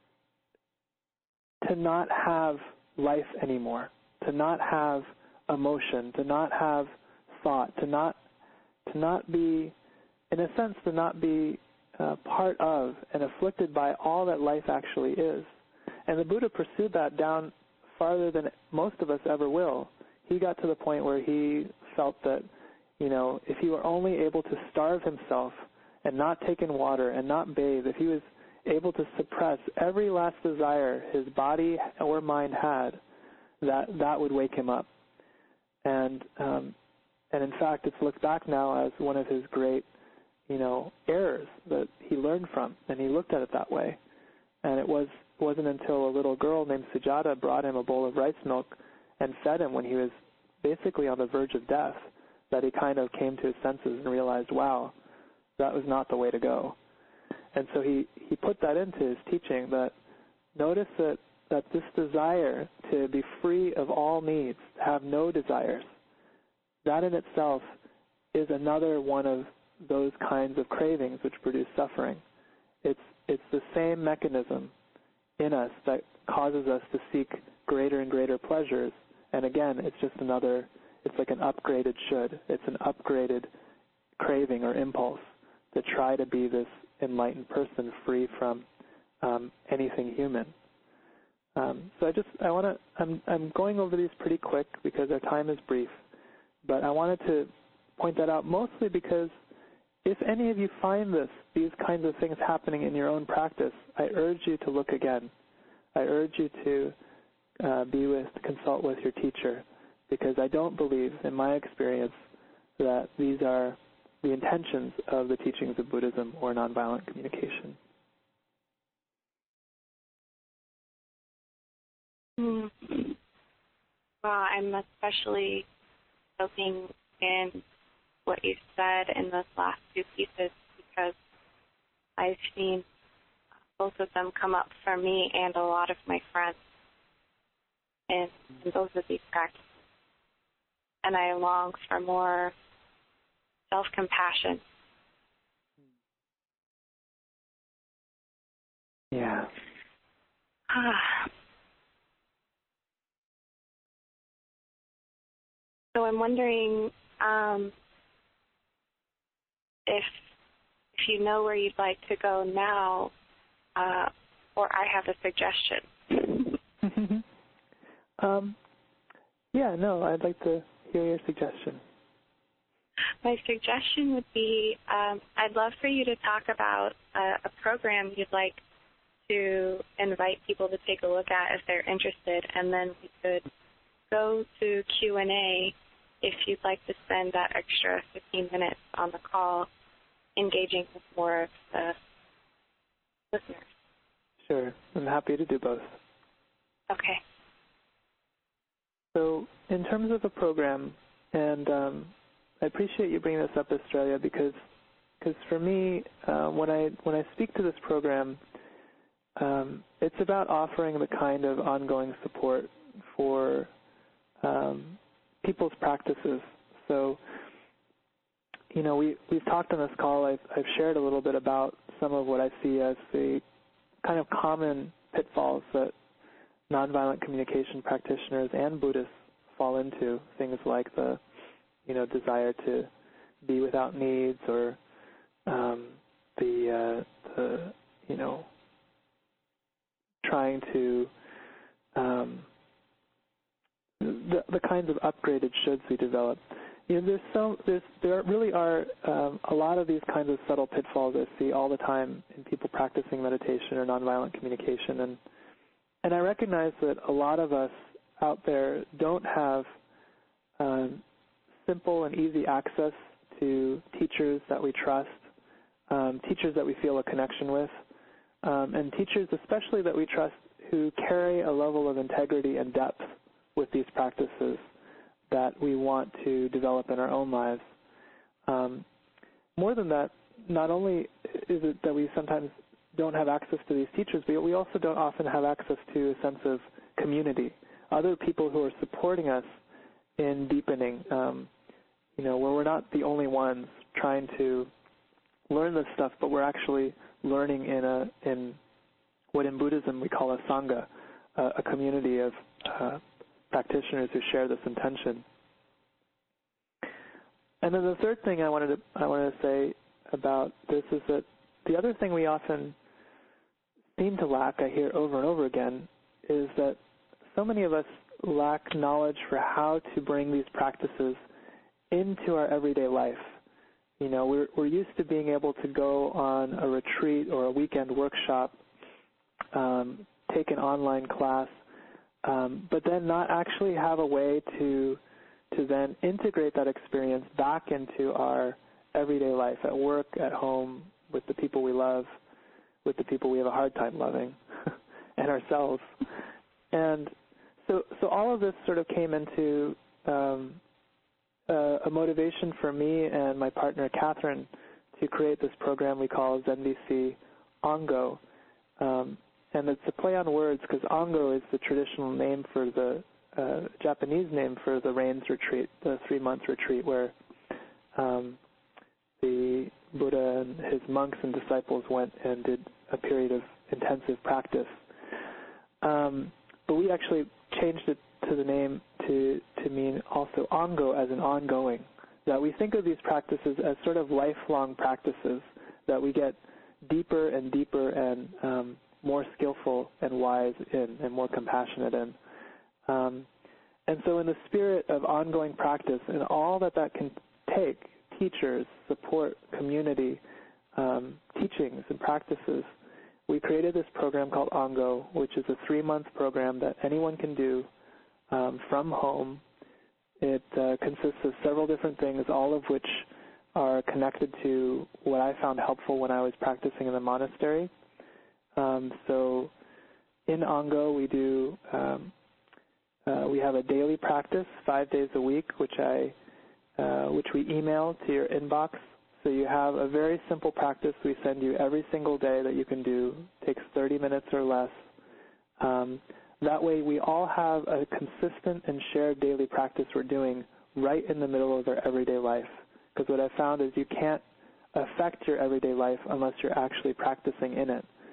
to not have life anymore, to not have emotion, to not have thought, to not, to not be, in a sense, to not be uh, part of and afflicted by all that life actually is. And the Buddha pursued that down farther than most of us ever will. He got to the point where he felt that, you know, if he were only able to starve himself and not take in water and not bathe, if he was able to suppress every last desire his body or mind had, that that would wake him up. And um, and in fact, it's looked back now as one of his great, you know, errors that he learned from, and he looked at it that way. And it was wasn't until a little girl named Sujata brought him a bowl of rice milk and fed him when he was basically on the verge of death that he kind of came to his senses and realized, wow, that was not the way to go. And so he, he put that into his teaching, that notice that, that this desire to be free of all needs, to have no desires, that in itself is another one of those kinds of cravings which produce suffering. It's, it's the same mechanism in us that causes us to seek greater and greater pleasures. And again, it's just another, it's like an upgraded should. It's an upgraded craving or impulse to try to be this enlightened person free from um, anything human. Um, so I just, I want to, I'm, I'm going over these pretty quick because our time is brief, but I wanted to point that out mostly because if any of you find this, these kinds of things happening in your own practice, I urge you to look again. I urge you to uh, be with, consult with your teacher, because I don't believe, in my experience, that these are the intentions of the teachings of Buddhism or nonviolent communication. Mm. Well, I'm especially soaking in what you said in those last two pieces, because I've seen both of them come up for me and a lot of my friends in, in both of these practices. And I long for more self-compassion Yeah. Ah. So I'm wondering um, if if you know where you'd like to go now, uh, or I have a suggestion. um, yeah, no, I'd like to hear your suggestion. My suggestion would be um, I'd love for you to talk about a, a program you'd like to invite people to take a look at if they're interested, and then we could go to Q and A if you'd like to spend that extra fifteen minutes on the call engaging with more of the listeners. Sure. I'm happy to do both. Okay. So in terms of a program, and um, I appreciate you bringing this up, Australia, because because for me, uh, when I when I speak to this program, um, it's about offering the kind of ongoing support for um, people's practices. So, you know, we we've talked on this call. I've, I've shared a little bit about some of what I see as the kind of common pitfalls that nonviolent communication practitioners and Buddhists fall into. Things like the, you know, desire to be without needs, or um, the, uh, the, you know, trying to, um, the, the kinds of upgraded shoulds we develop. You know, there's so there's there really are um, a lot of these kinds of subtle pitfalls I see all the time in people practicing meditation or nonviolent communication, and and I recognize that a lot of us out there don't have um, simple and easy access to teachers that we trust, um, teachers that we feel a connection with, um, and teachers especially that we trust who carry a level of integrity and depth with these practices that we want to develop in our own lives. Um, more than that, not only is it that we sometimes don't have access to these teachers, but we also don't often have access to a sense of community, other people who are supporting us in deepening, um, you know, where we're not the only ones trying to learn this stuff, but we're actually learning in a in what in Buddhism we call a sangha, uh, a community of uh, practitioners who share this intention. And then the third thing I wanted to I wanted to say about this is that the other thing we often seem to lack, I hear over and over again, is that so many of us lack knowledge for how to bring these practices into our everyday life. You know, we're we're used to being able to go on a retreat or a weekend workshop, um, take an online class, Um, but then not actually have a way to to then integrate that experience back into our everyday life, at work, at home, with the people we love, with the people we have a hard time loving, and ourselves. And so, so all of this sort of came into um, uh, a motivation for me and my partner, Catherine, to create this program we call Zen V C Ongo. Um, And it's a play on words because Ongo is the traditional name for the uh, Japanese name for the Rains retreat, the three-month retreat where um, the Buddha and his monks and disciples went and did a period of intensive practice. Um, but we actually changed it to the name to, to mean also Ongo, as in ongoing, that we think of these practices as sort of lifelong practices that we get deeper and deeper and um, more skillful and wise in, and more compassionate in. Um, and so in the spirit of ongoing practice and all that that can take, teachers, support, community, um, teachings and practices, we created this program called Ongo, which is a three-month program that anyone can do um, from home. It uh, consists of several different things, all of which are connected to what I found helpful when I was practicing in the monastery. Um, so in Ongo, we do um, uh, we have a daily practice, five days a week, which I uh, which we email to your inbox. So you have a very simple practice we send you every single day that you can do. It takes thirty minutes or less. Um, that way, we all have a consistent and shared daily practice we're doing right in the middle of our everyday life. Because what I found is you can't affect your everyday life unless you're actually practicing in it.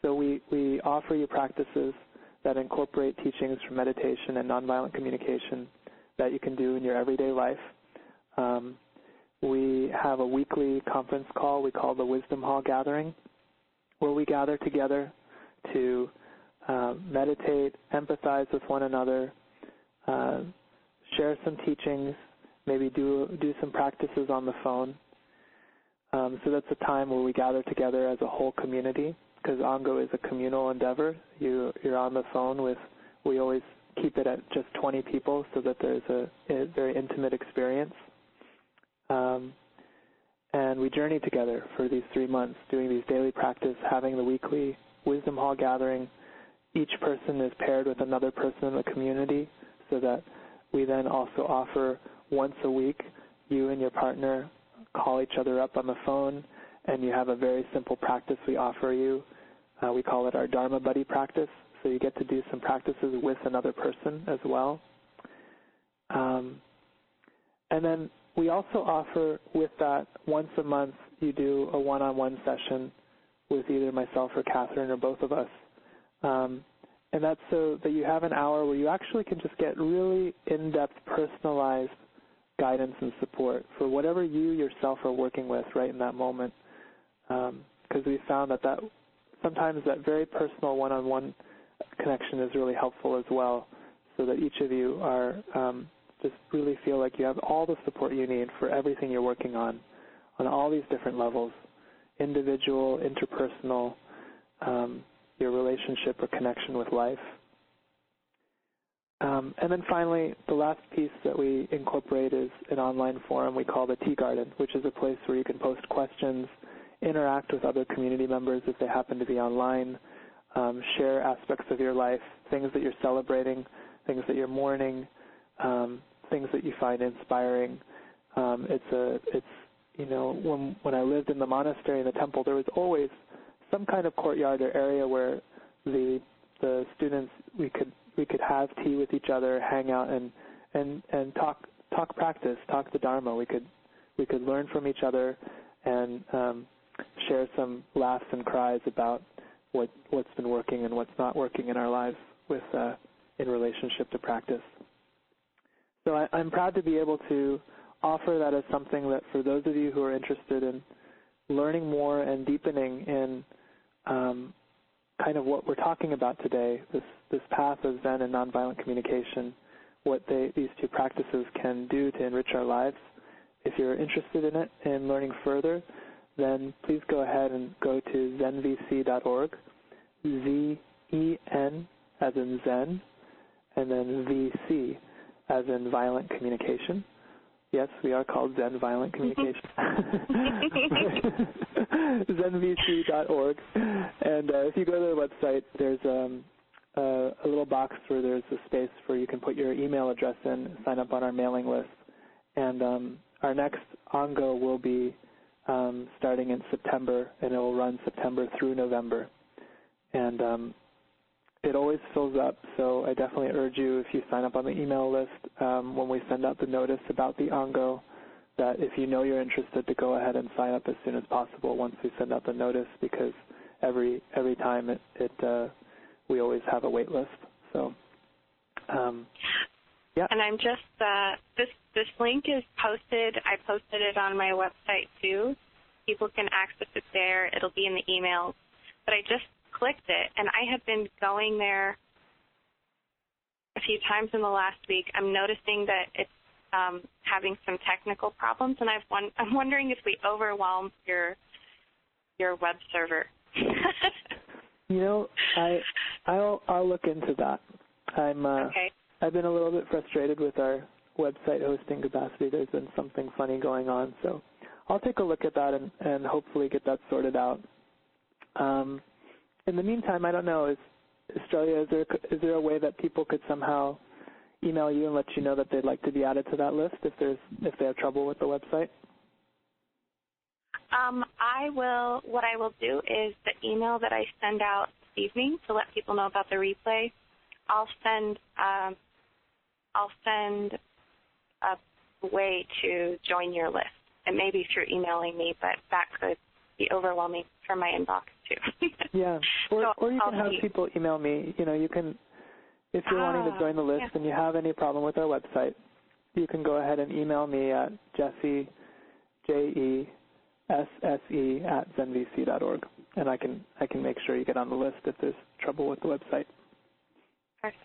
So we, we offer you practices that incorporate teachings from meditation and nonviolent communication that you can do in your everyday life. Um, we have a weekly conference call we call the Wisdom Hall Gathering, where we gather together to uh, meditate, empathize with one another, uh, share some teachings, maybe do do some practices on the phone. Um, so that's a time where we gather together as a whole community, because Ango is a communal endeavor. You, you're on the phone with, we always keep it at just twenty people so that there's a, a very intimate experience. Um, and we journey together for these three months, doing these daily practice, having the weekly Wisdom Hall Gathering. Each person is paired with another person in the community, so that we then also offer once a week, you and your partner call each other up on the phone, and you have a very simple practice we offer you. Uh, we call it our Dharma Buddy practice, so you get to do some practices with another person as well. Um, and then we also offer, with that, once a month you do a one-on-one session with either myself or Catherine or both of us. Um, and that's so that you have an hour where you actually can just get really in-depth, personalized guidance and support for whatever you yourself are working with right in that moment. Because um, we found that, that sometimes that very personal one-on-one connection is really helpful as well, so that each of you are um, just really feel like you have all the support you need for everything you're working on, on all these different levels, individual, interpersonal, um, your relationship or connection with life. Um, and then finally, the last piece that we incorporate is an online forum we call the Tea Garden, which is a place where you can post questions, interact with other community members if they happen to be online, um, share aspects of your life, things that you're celebrating, things that you're mourning, um, things that you find inspiring. Um, it's a, it's, you know, when when I lived in the monastery and the temple, there was always some kind of courtyard or area where the the students we could we could have tea with each other, hang out, and and and talk talk practice, talk the Dharma. We could we could learn from each other and um, share some laughs and cries about what what's been working and what's not working in our lives with uh, in relationship to practice. So I, I'm proud to be able to offer that as something that for those of you who are interested in learning more and deepening in um, kind of what we're talking about today, this, this path of Zen and nonviolent communication, what they, these two practices can do to enrich our lives. If you're interested in it and learning further, then please go ahead and go to zen v c dot org, Z E N as in Zen, and then V C as in violent communication. Yes, we are called Zen Violent Communication. zen v c dot org. And uh, if you go to the website, there's um, uh, a little box where there's a space where you can put your email address in, sign up on our mailing list. And um, our next Ango will be um, starting in September, and it will run September through November. And um, it always fills up, so I definitely urge you, if you sign up on the email list um, when we send out the notice about the Ango, that if you know you're interested, to go ahead and sign up as soon as possible once we send out the notice, because every every time it, it uh, we always have a wait list. So, um, yeah. And I'm just uh, this this link is posted. I posted it on my website too. People can access it there. It'll be in the email. But I just clicked it, and I have been going there a few times in the last week. I'm noticing that it's um, having some technical problems, and I've won- I'm wondering if we overwhelmed your your web server. You know, I I'll I'll look into that. I'm uh, okay. I've been a little bit frustrated with our website hosting capacity. There's been something funny going on, so I'll take a look at that and, and hopefully get that sorted out. Um, in the meantime, I don't know, is Australia, is there is there a way that people could somehow email you and let you know that they'd like to be added to that list if there's if they have trouble with the website? Um, I will. What I will do is the email that I send out this evening to let people know about the replay. I'll send. Um, I'll send a way to join your list. It may be through emailing me, but that could be overwhelming for my inbox too. Yeah, or, so or you can I'll have see. people email me. You know, you can, if you're ah, wanting to join the list yeah. and you have any problem with our website, you can go ahead and email me at Jesse, J E S S E at zen v c dot org, and I can I can make sure you get on the list if there's trouble with the website. Perfect.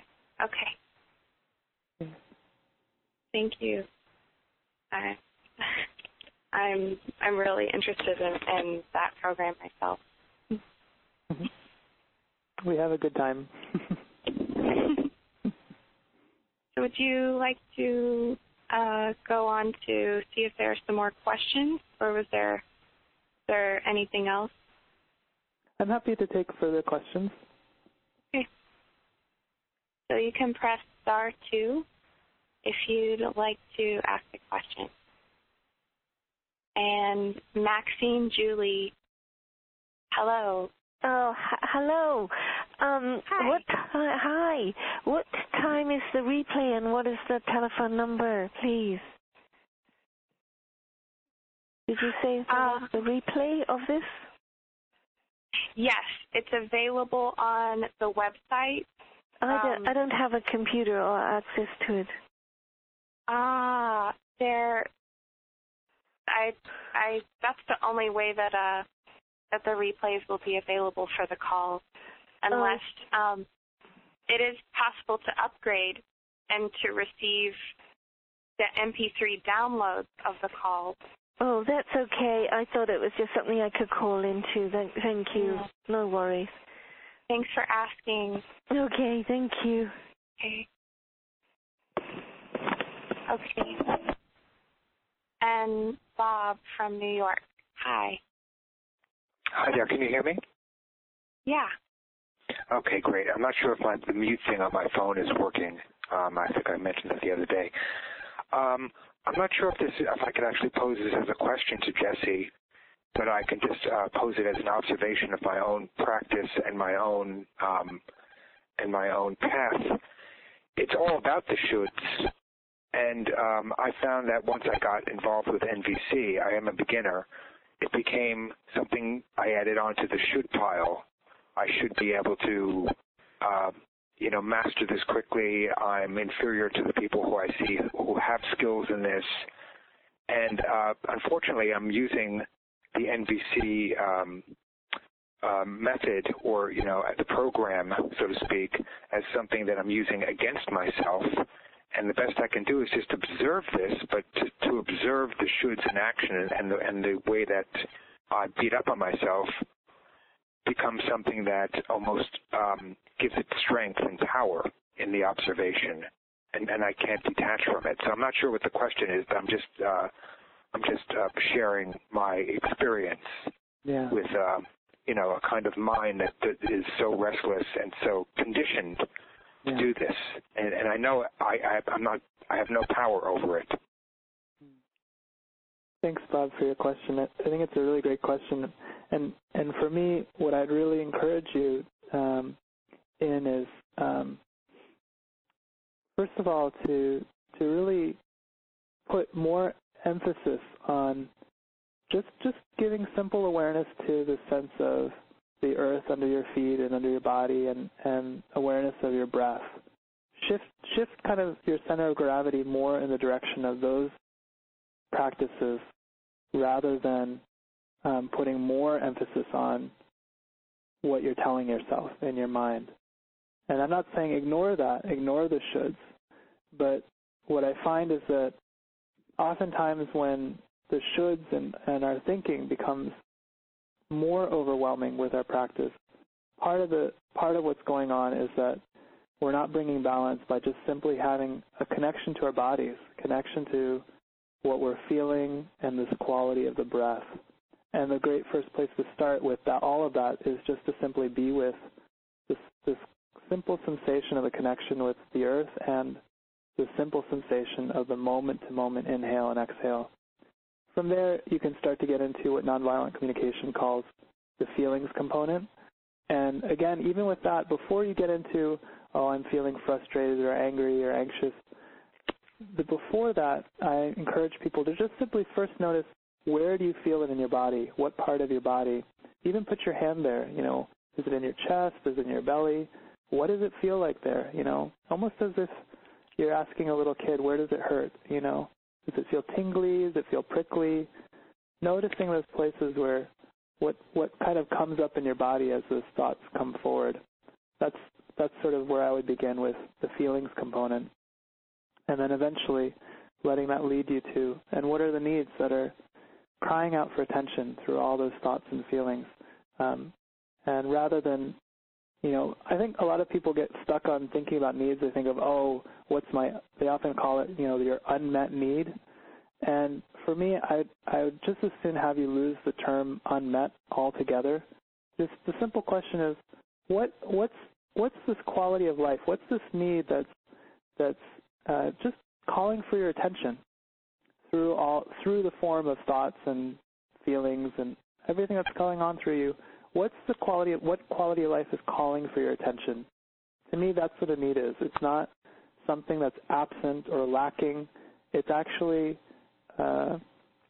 Okay. Thank you. I, I'm I'm really interested in, in that program myself. Mm-hmm. We have a good time. So would you like to uh, go on to see if there are some more questions, or was there there anything else? I'm happy to take further questions. Okay. So you can press star two if you'd like to ask a question. And Maxine Julie, hello. Oh, h- hello. Um, Hi. What? Hi, hi. What time is the replay, and what is the telephone number, please? Did you say there Uh, was the replay of this? Yes, it's available on the website. I don't. Um, I don't have a computer or access to it. Ah, there. I, I. That's the only way that uh that the replays will be available for the calls, unless Oh. um, it is possible to upgrade and to receive the M P three downloads of the calls. Oh, that's okay. I thought it was just something I could call into. Thank, thank you. Yeah. No worries. Thanks for asking. Okay, thank you. Okay. Okay. And Bob from New York. Hi. Hi there. Can you hear me? Yeah. Okay, great. I'm not sure if my the mute thing on my phone is working. Um, I think I mentioned it the other day. Um, I'm not sure if this if I could actually pose this as a question to Jesse, but I can just uh, pose it as an observation of my own practice and my own um, and my own path. It's all about the shoulds, and um, I found that once I got involved with N V C, I am a beginner. It became something I added onto the should pile. I should be able to, uh, you know, master this quickly. I'm inferior to the people who I see who have skills in this. And uh, unfortunately, I'm using the N V C um, uh, method, or, you know, the program, so to speak, as something that I'm using against myself. And the best I can do is just observe this, but to, to observe the shoulds in action and the, and the way that I beat up on myself becomes something that almost um, gives it strength and power in the observation, and, and I can't detach from it. So I'm not sure what the question is, but I'm just uh, I'm just uh, sharing my experience Yeah. with uh, you know a kind of mind that, that is so restless and so conditioned to Yeah. do this, and, and I know I, I I'm not I have no power over it. Thanks, Bob, for your question. I think it's a really great question. And and for me, what I'd really encourage you um, in is, um, first of all, to to really put more emphasis on just just giving simple awareness to the sense of the earth under your feet and under your body, and, and awareness of your breath. Shift shift kind of your center of gravity more in the direction of those practices, rather than um, putting more emphasis on what you're telling yourself in your mind. And I'm not saying ignore that, ignore the shoulds, but what I find is that oftentimes when the shoulds and, and our thinking becomes more overwhelming with our practice, part of the part of what's going on is that we're not bringing balance by just simply having a connection to our bodies, connection to what we're feeling, and this quality of the breath. And the great first place to start with that, all of that, is just to simply be with this, this simple sensation of the connection with the earth and the simple sensation of the moment-to-moment inhale and exhale. From there, you can start to get into what nonviolent communication calls the feelings component. And again, even with that, before you get into, oh, I'm feeling frustrated or angry or anxious, but before that, I encourage people to just simply first notice where do you feel it in your body? What part of your body? Even put your hand there, you know, is it in your chest? Is it in your belly? What does it feel like there, you know? Almost as if you're asking a little kid, where does it hurt, you know? Does it feel tingly? Does it feel prickly? Noticing those places where what what kind of comes up in your body as those thoughts come forward. That's that's sort of where I would begin with the feelings component. And then eventually letting that lead you to, and what are the needs that are crying out for attention through all those thoughts and feelings. Um, and rather than, you know, I think a lot of people get stuck on thinking about needs. They think of, oh, what's my, they often call it, you know, your unmet need. And for me, I I would just as soon have you lose the term unmet altogether. Just the simple question is, what what's what's this quality of life? What's this need that's that's uh, just calling for your attention through all through the form of thoughts and feelings and everything that's going on through you? What's the quality of what quality of life is calling for your attention? To me, that's what a need is. It's not something that's absent or lacking. It's actually Uh,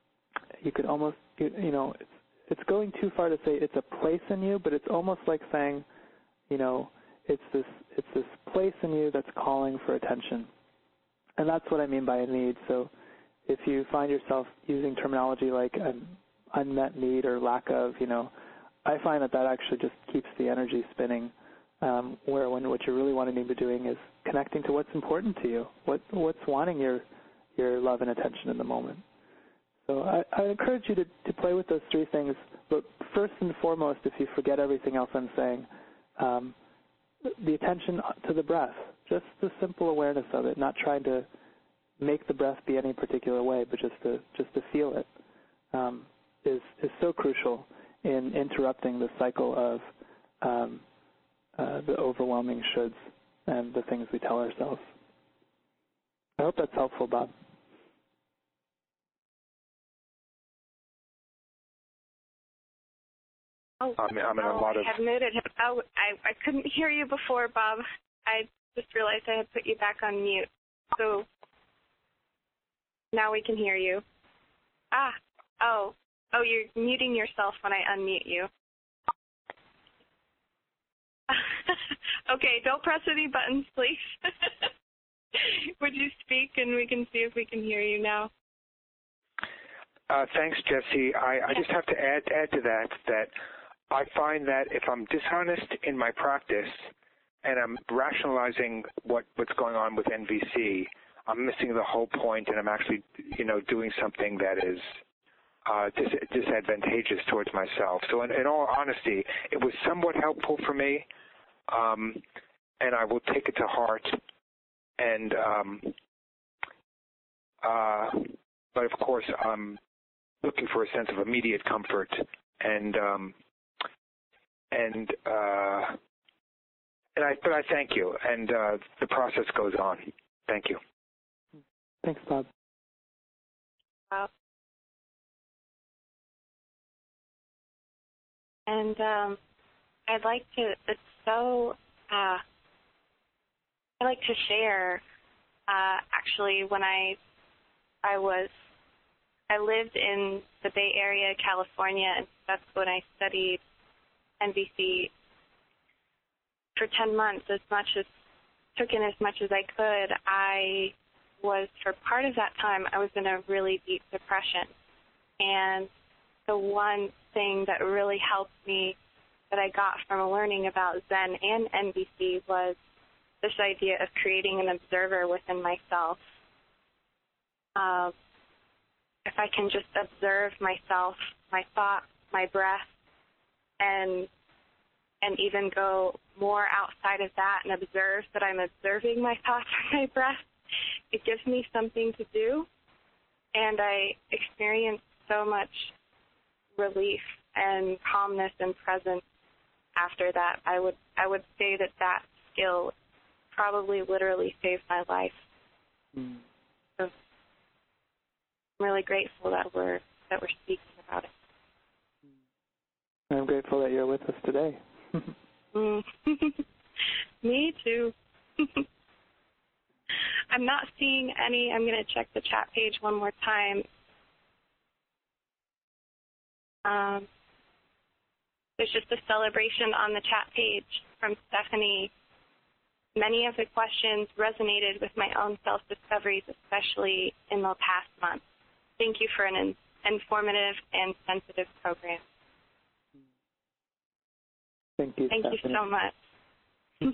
you could almost, you, you know, it's, it's going too far to say it's a place in you, but it's almost like saying, you know, it's this, it's this place in you that's calling for attention. And that's what I mean by a need. So if you find yourself using terminology like an unmet need or lack of, you know, I find that that actually just keeps the energy spinning, um, where when what you're really wanting to be doing is connecting to what's important to you, what what's wanting your your love and attention in the moment. So I, I encourage you to, to play with those three things, but first and foremost, if you forget everything else I'm saying, um, the attention to the breath, just the simple awareness of it, not trying to make the breath be any particular way, but just to just to feel it, um, is, is so crucial in interrupting the cycle of um, uh, the overwhelming shoulds and the things we tell ourselves. I hope that's helpful, Bob. Oh, I'm, I'm in a oh, lot I of... had muted him. Oh, I, I couldn't hear you before, Bob. I just realized I had put you back on mute. So now we can hear you. Ah, oh, oh, you're muting yourself when I unmute you. Okay, don't press any buttons, please. Would you speak and we can see if we can hear you now? Uh, thanks, Jesse. I, I just have to add add to that that I find that if I'm dishonest in my practice and I'm rationalizing what, what's going on with N V C, I'm missing the whole point, and I'm actually, you know, doing something that is uh, dis- disadvantageous towards myself. So in, in all honesty, it was somewhat helpful for me, um, and I will take it to heart. And um, uh, but of course, I'm looking for a sense of immediate comfort, and um, and uh, and I but I thank you, and uh, the process goes on. Thank you. Thanks, Bob. Wow. And um, I'd like to. It's so. Uh, I like to share. Uh, actually, when I I was I lived in the Bay Area, California, and that's when I studied N V C for ten months. As much as took in as much as I could, I was for part of that time I was in a really deep depression, and the one thing that really helped me that I got from learning about Zen and N V C was this idea of creating an observer within myself. Uh, if I can just observe myself, my thoughts, my breath, and and even go more outside of that and observe that I'm observing my thoughts and my breath, it gives me something to do, and I experience so much relief and calmness and presence after that. I would I would say that that skill probably literally saved my life. Mm. So I'm really grateful that we're that we're speaking about it. I'm grateful that you're with us today. mm. Me too. I'm not seeing any. I'm going to check the chat page one more time. Um, there's just a celebration on the chat page from Stephanie. Many of the questions resonated with my own self-discoveries, especially in the past month. Thank you for an in informative and sensitive program. Thank you, Thank Stephanie. you so much.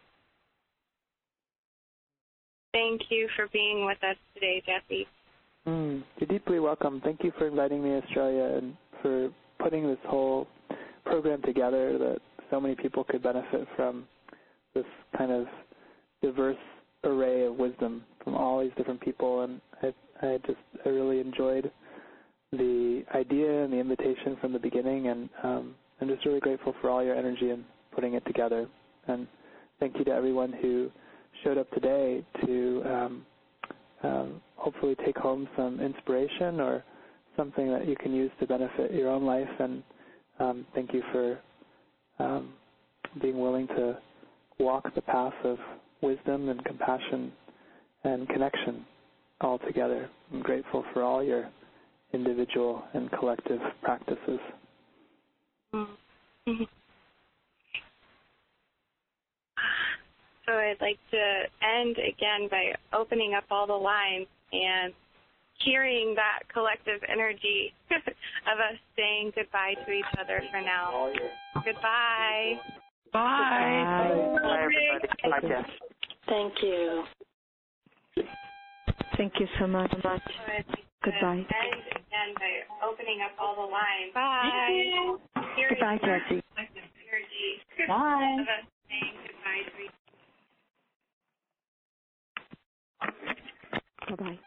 Thank you for being with us today, Jesse. Mm, you're deeply welcome. Thank you for inviting me to Australia and for putting this whole program together that so many people could benefit from, this kind of diverse array of wisdom from all these different people. And I, I just, I really enjoyed the idea and the invitation from the beginning, and um, I'm just really grateful for all your energy in putting it together. And thank you to everyone who showed up today to um, um, hopefully take home some inspiration or something that you can use to benefit your own life. And um, thank you for um, being willing to walk the path of wisdom and compassion and connection all together. I'm grateful for all your individual and collective practices. Mm-hmm. So I'd like to end again by opening up all the lines and hearing that collective energy of us saying goodbye to each other for now. Goodbye. Bye. Bye. Bye, everybody. Bye, Jess. Thank you. Thank you so much. So I'd like to Goodbye. end again by opening up all the lines. Bye. Hearing Goodbye, that Jesse. collective energy Bye. of us saying goodbye to each other. Bye-bye.